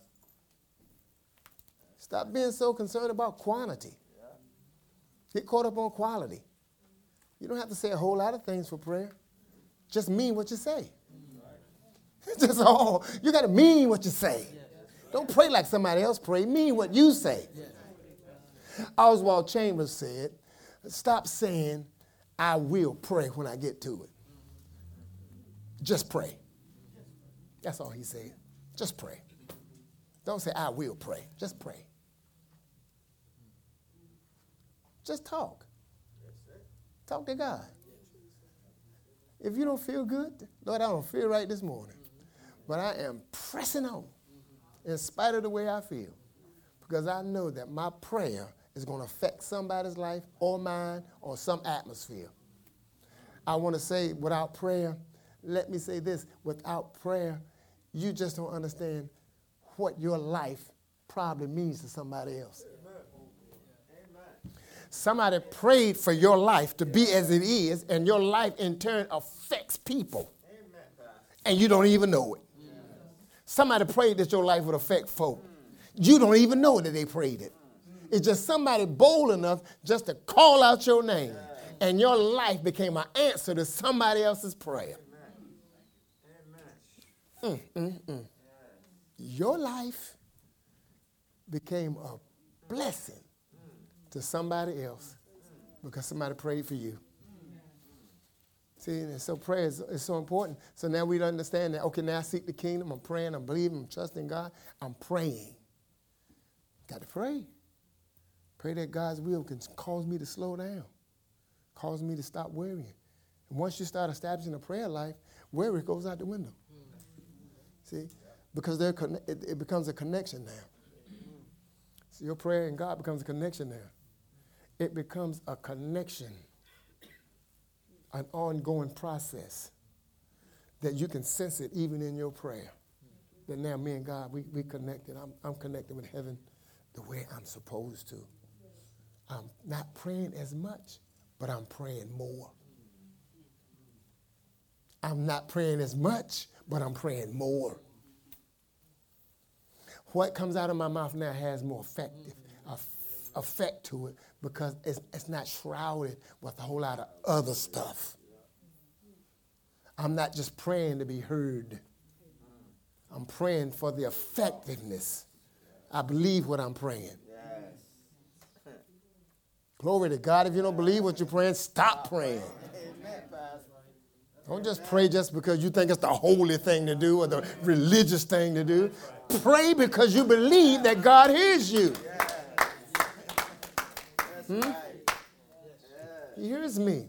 Stop being so concerned about quantity. Get caught up on quality. You don't have to say a whole lot of things for prayer. Just mean what you say. That's all. You got to mean what you say. Don't pray like somebody else pray. Mean what you say. Oswald Chambers said, stop saying, I will pray when I get to it. Just pray. That's all he said. Just pray. Don't say, I will pray. Just pray. Just talk. Talk to God. If you don't feel good, Lord, I don't feel right this morning. But I am pressing on in spite of the way I feel. Because I know that my prayer is going to affect somebody's life or mine or some atmosphere. I want to say without prayer, let me say this, without prayer, you just don't understand what your life probably means to somebody else. Amen. Somebody prayed for your life to be as it is, and your life in turn affects people. Amen. And you don't even know it. Yeah. Somebody prayed that your life would affect folk. You don't even know that they prayed it. It's just somebody bold enough just to call out your name, and your life became an answer to somebody else's prayer. Mm, mm, mm. Your life became a blessing to somebody else because somebody prayed for you. See, and so prayer is, is so important. So now we understand that, okay, now I seek the kingdom. I'm praying, I'm believing, I'm trusting God. I'm praying. Got to pray. Pray that God's will can cause me to slow down, cause me to stop worrying. And once you start establishing a prayer life, worry goes out the window. See, because they're conne- it, it becomes a connection now. So your prayer and God becomes a connection now. It becomes a connection, an ongoing process that you can sense it even in your prayer. That now me and God, we we connected. I'm, I'm connected with heaven the way I'm supposed to. I'm not praying as much, but I'm praying more. I'm not praying as much, but I'm praying more. What comes out of my mouth now has more effective effect to it because it's, it's not shrouded with a whole lot of other stuff. I'm not just praying to be heard. I'm praying for the effectiveness. I believe what I'm praying. Glory to God. If you don't believe what you're praying, stop praying. Don't just pray just because you think it's the holy thing to do or the religious thing to do. Pray because you believe that God hears you. Hmm? He hears me.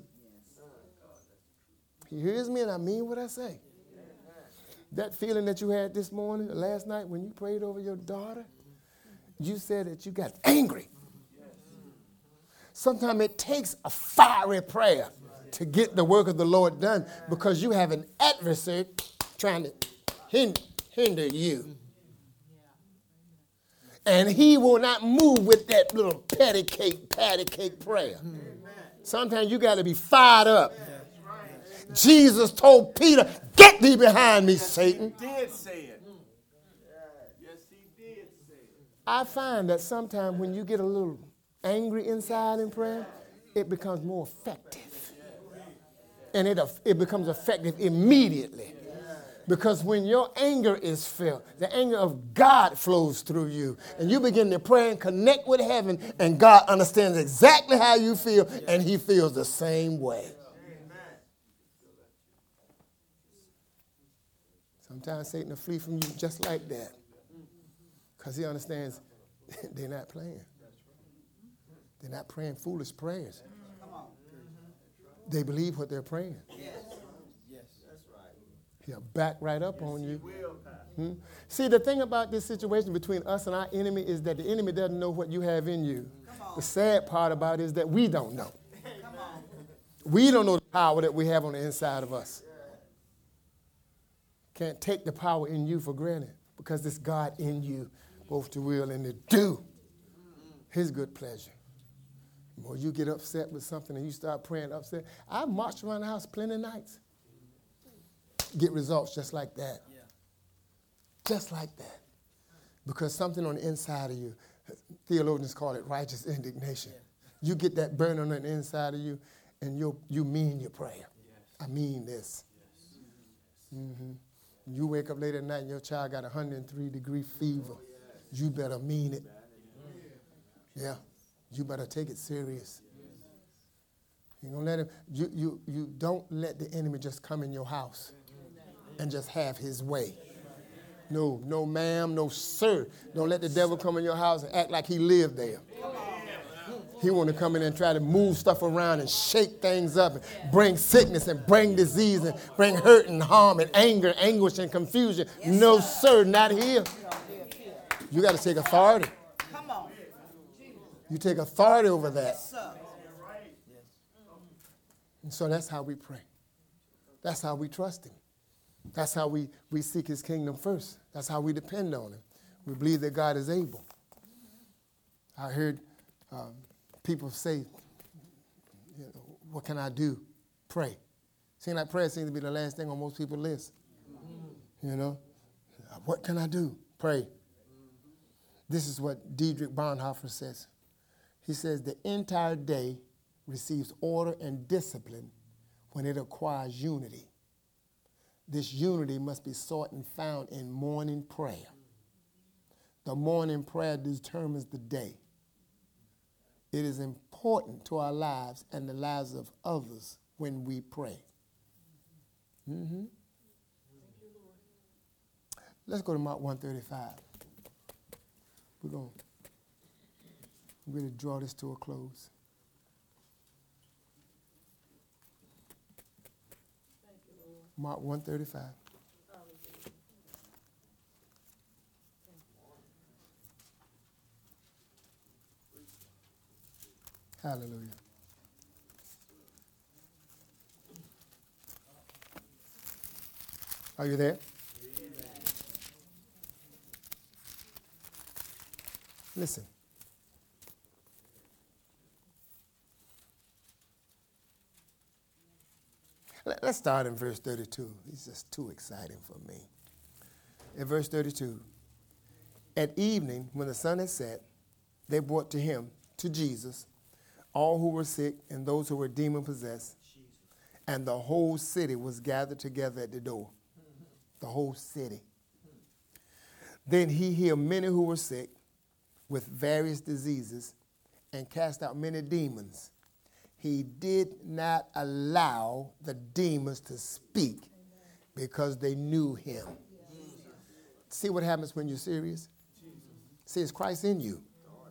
He hears me, and I mean what I say. That feeling that you had this morning, last night, when you prayed over your daughter, you said that you got angry. Sometimes it takes a fiery prayer to get the work of the Lord done because you have an adversary trying to hinder, hinder you. And he will not move with that little patty cake, patty cake prayer. Sometimes you got to be fired up. Jesus told Peter, get thee behind me, Satan. He did say it. Yes, he did say it. I find that sometimes when you get a little angry inside in prayer, it becomes more effective. And it, it becomes effective immediately. Because when your anger is felt, the anger of God flows through you. And you begin to pray and connect with heaven, and God understands exactly how you feel, and he feels the same way. Sometimes Satan will flee from you just like that. Because he understands they're not playing. They're not praying foolish prayers. They believe what they're praying. He'll back right up on you. Hmm? See, the thing about this situation between us and our enemy is that the enemy doesn't know what you have in you. The sad part about it is that we don't know. We don't know the power that we have on the inside of us. Can't take the power in you for granted, because it's God in you, both to will and to do his good pleasure. The more you get upset with something and you start praying upset, I've marched around the house plenty of nights. Get results just like that. Yeah. Just like that. Because something on the inside of you, theologians call it righteous indignation. Yeah. You get that burn on the inside of you, and you you mean your prayer. Yes. I mean this. Yes. Mm-hmm. You wake up late at night and your child got a one hundred three degree fever. Oh, yes. You better mean it. Yeah. You better take it serious. You gonna let him, you, you, you don't let the enemy just come in your house and just have his way. No, no ma'am, no sir. Don't let the devil come in your house and act like he lived there. He want to come in and try to move stuff around and shake things up and bring sickness and bring disease and bring hurt and harm and anger, anguish and confusion. No sir, not here. You got to take authority. You take authority over that. And so that's how we pray. That's how we trust him. That's how we, we seek his kingdom first. That's how we depend on him. We believe that God is able. I heard um, people say, you know, what can I do? Pray. Seems like prayer seems to be the last thing on most people's list. You know, what can I do? Pray. This is what Dietrich Bonhoeffer says. He says the entire day receives order and discipline when it acquires unity. This unity must be sought and found in morning prayer. The morning prayer determines the day. It is important to our lives and the lives of others when we pray. Mm-hmm. Let's go to Mark one thirty-five. We're going we're going to draw this to a close. Mark one thirty-five. Hallelujah. Are you there? Listen. Let's start in verse thirty-two. It's just too exciting for me. In verse thirty-two, at evening, when the sun had set, they brought to him, to Jesus, all who were sick and those who were demon-possessed, and the whole city was gathered together at the door. The whole city. Then he healed many who were sick with various diseases and cast out many demons. He did not allow the demons to speak because they knew him. See what happens when you're serious? See, it's Christ in you.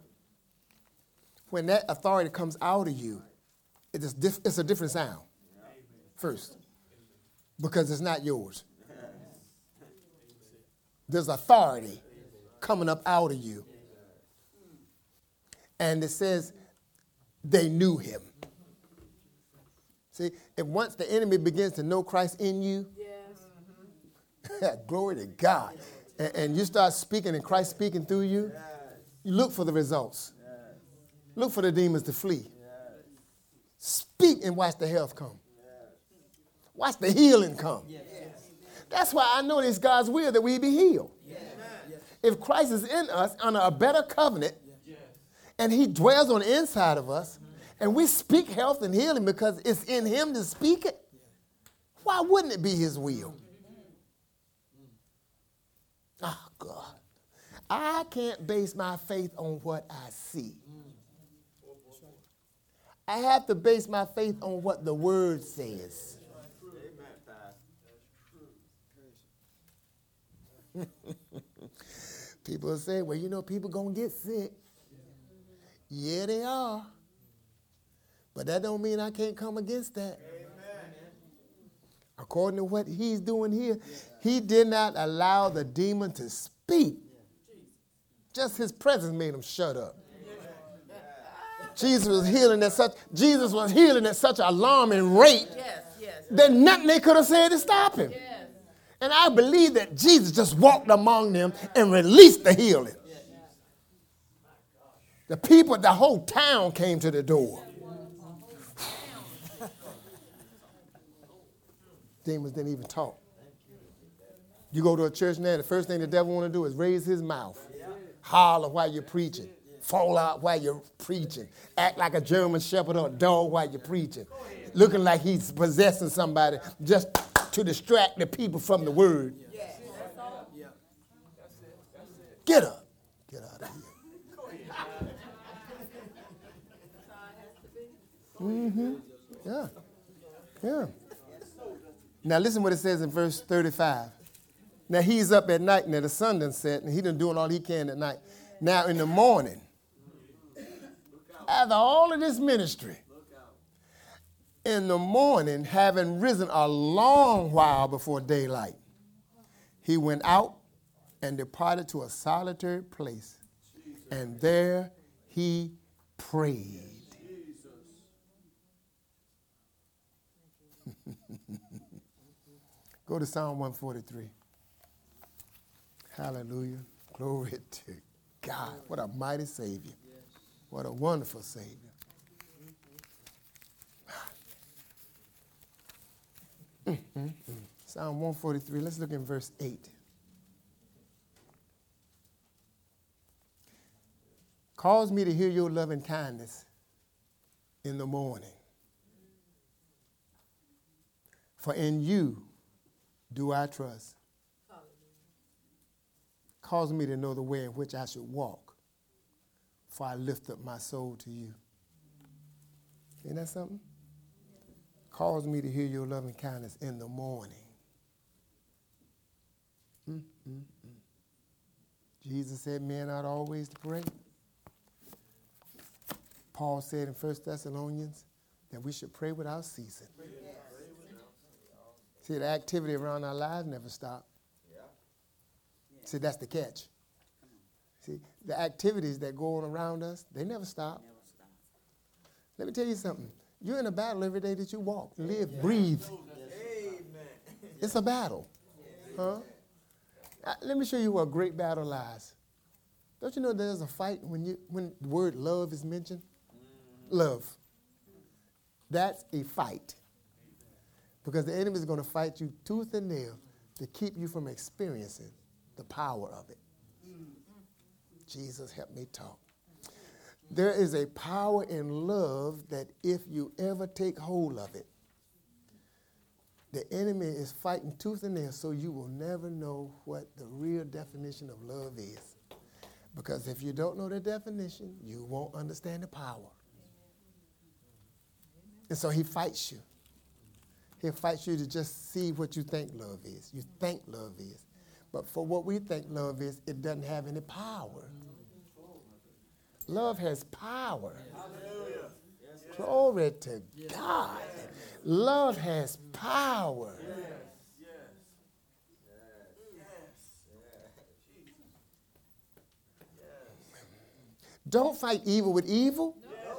When that authority comes out of you, it is diff- it's a different sound. First, because it's not yours. There's authority coming up out of you. And it says they knew him. See, if once the enemy begins to know Christ in you, yes. Glory to God, and, and you start speaking and Christ speaking through you, yes. You look for the results. Yes. Look for the demons to flee. Yes. Speak and watch the health come. Yes. Watch the healing come. That's why I know it's God's will that we be healed. If Christ is in us under a better covenant, and he dwells on the inside of us, and we speak health and healing because it's in him to speak it, why wouldn't it be his will? Oh, God. I can't base my faith on what I see. I have to base my faith on what the word says. People say, well, you know, people going to get sick. Yeah, they are. But that don't mean I can't come against that. Amen. According to what he's doing here, he did not allow the demon to speak. Just his presence made him shut up. Jesus was healing at such Jesus was healing at such an alarming rate Yes, yes. that nothing they could have said to stop him. Yes. And I believe that Jesus just walked among them and released the healing. The people, the whole town came to the door. Demons didn't even talk. You go to a church now, the first thing the devil want to do is raise his mouth, holler while you're preaching, fall out while you're preaching, act like a German shepherd or a dog while you're preaching, looking like he's possessing somebody just to distract the people from the word. Get up. Get out of here. Mm-hmm. Yeah. Yeah. Now listen what it says in verse thirty-five. Now he's up at night, now the sun done set, and he done doing all he can at night. Now in the morning, after all of this ministry, in the morning, having risen a long while before daylight, he went out and departed to a solitary place, and there he prayed. Go to Psalm one forty-three. Hallelujah. Glory to God. What a mighty Savior. What a wonderful Savior. Mm-hmm. Psalm one forty-three. Let's look in verse eight. Cause me to hear your loving kindness in the morning. For in you do I trust. Cause me to know the way in which I should walk, for I lift up my soul to you. Isn't that something? Cause me to hear your loving kindness in the morning. Mm-mm-mm. Jesus said men ought always to pray. Paul said in First Thessalonians that we should pray without ceasing. See, the activity around our lives never stop. Yeah. See, that's the catch. See, the activities that go on around us, they never stop. Never stop. Let me tell you something. You're in a battle every day that you walk, live, yeah. breathe. Amen. It's a battle. Huh? Uh, let me show you where a great battle lies. Don't you know there's a fight when you when the word love is mentioned? Mm-hmm. Love. That's a fight. Because the enemy is going to fight you tooth and nail to keep you from experiencing the power of it. Jesus, help me talk. There is a power in love that if you ever take hold of it, the enemy is fighting tooth and nail, so you will never know what the real definition of love is. Because if you don't know the definition, you won't understand the power. And so he fights you. He'll fight you to just see what you think love is. You think love is. But for what we think love is, it doesn't have any power. Love has power. Glory to God. Love has power. Don't fight evil with evil.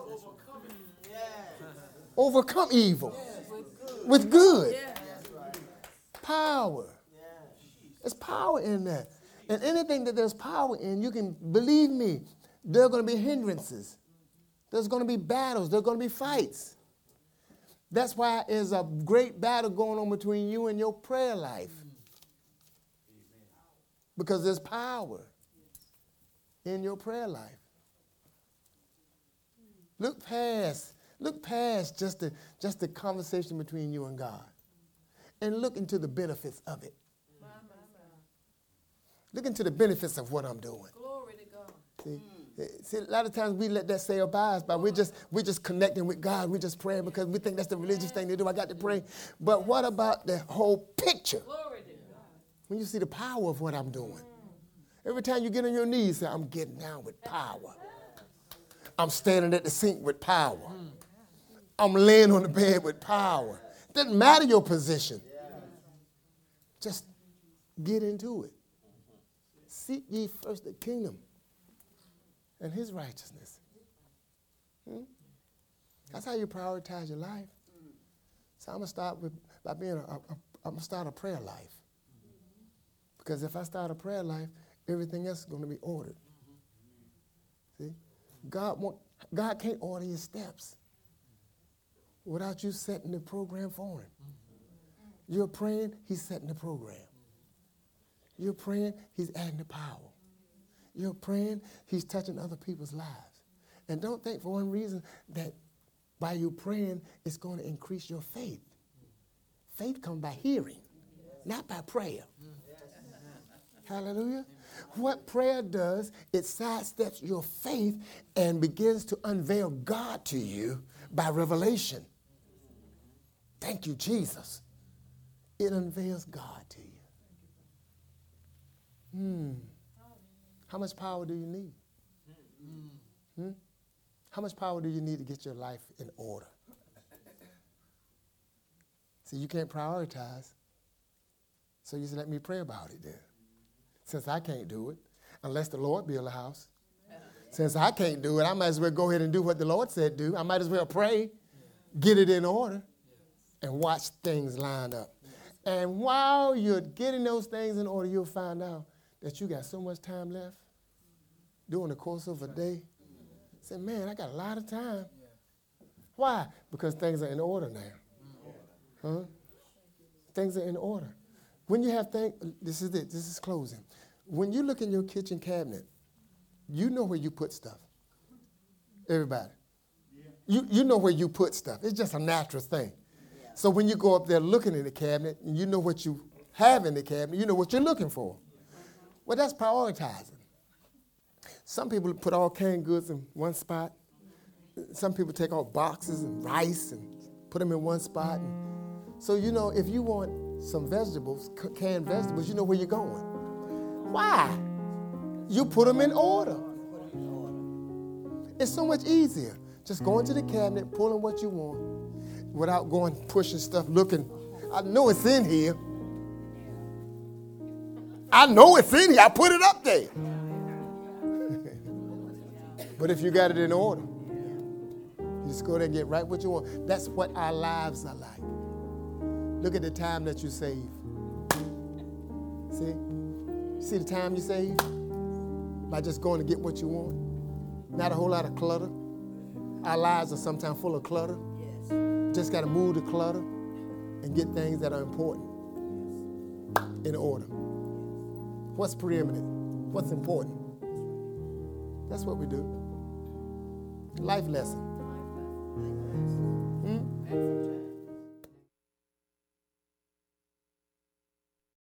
Overcome evil with good. Power. There's power in that. And anything that there's power in, you can believe me, there are going to be hindrances. There's going to be battles. There are going to be fights. That's why there's a great battle going on between you and your prayer life. Because there's power in your prayer life. Look past, look past just the, just the conversation between you and God. And look into the benefits of it. Look into the benefits of what I'm doing. Glory to God. See? See, a lot of times we let that sail by us, but we're just, we're just connecting with God. We're just praying because we think that's the religious thing to do. I got to pray. But what about the whole picture? Glory to God. When you see the power of what I'm doing. Every time you get on your knees, say, I'm getting down with power. I'm standing at the sink with power. I'm laying on the bed with power. Doesn't matter your position. Just get into it. Seek ye first the kingdom and his righteousness. Hmm? That's how you prioritize your life. So I'm gonna start with by being a, a, a I'm gonna start a prayer life. Because if I start a prayer life, everything else is gonna be ordered. See? God want God can't order your steps without you setting the program for him. You're praying, he's setting the program. You're praying, he's adding the power. You're praying, he's touching other people's lives. And don't think for one reason that by you praying, it's going to increase your faith. Faith comes by hearing, not by prayer. Hallelujah. What prayer does, it sidesteps your faith and begins to unveil God to you by revelation. Thank you, Jesus. It unveils God to you. Hmm. How much power do you need? Hmm? How much power do you need to get your life in order? See, you can't prioritize. So you said, let me pray about it then. Since I can't do it, unless the Lord build a house. Since I can't do it, I might as well go ahead and do what the Lord said do. I might as well pray, get it in order, and watch things line up. And while you're getting those things in order, you'll find out that you got so much time left during the course of a day. Say, man, I got a lot of time. Why? Because things are in order now. Huh? Things are in order. When you have things, this is it, this is closing. When you look in your kitchen cabinet, you know where you put stuff. Everybody. You, you know where you put stuff. It's just a natural thing. So when you go up there looking in the cabinet, and you know what you have in the cabinet, you know what you're looking for. Well, that's prioritizing. Some people put all canned goods in one spot. Some people take all boxes and rice and put them in one spot. And so, you know, if you want some vegetables, canned vegetables, you know where you're going. Why? You put them in order. It's so much easier. Just go into the cabinet, pulling what you want, without going pushing stuff, looking. I know it's in here. I know it's in here. I put it up there. But if you got it in order, you just go there and get right what you want. That's what our lives are like. Look at the time that you save. See? See the time you save? By just going to get what you want. Not a whole lot of clutter. Our lives are sometimes full of clutter. Yes. Just got to move the clutter and get things that are important in order. What's preeminent? What's important? That's what we do. Life lesson. Hmm?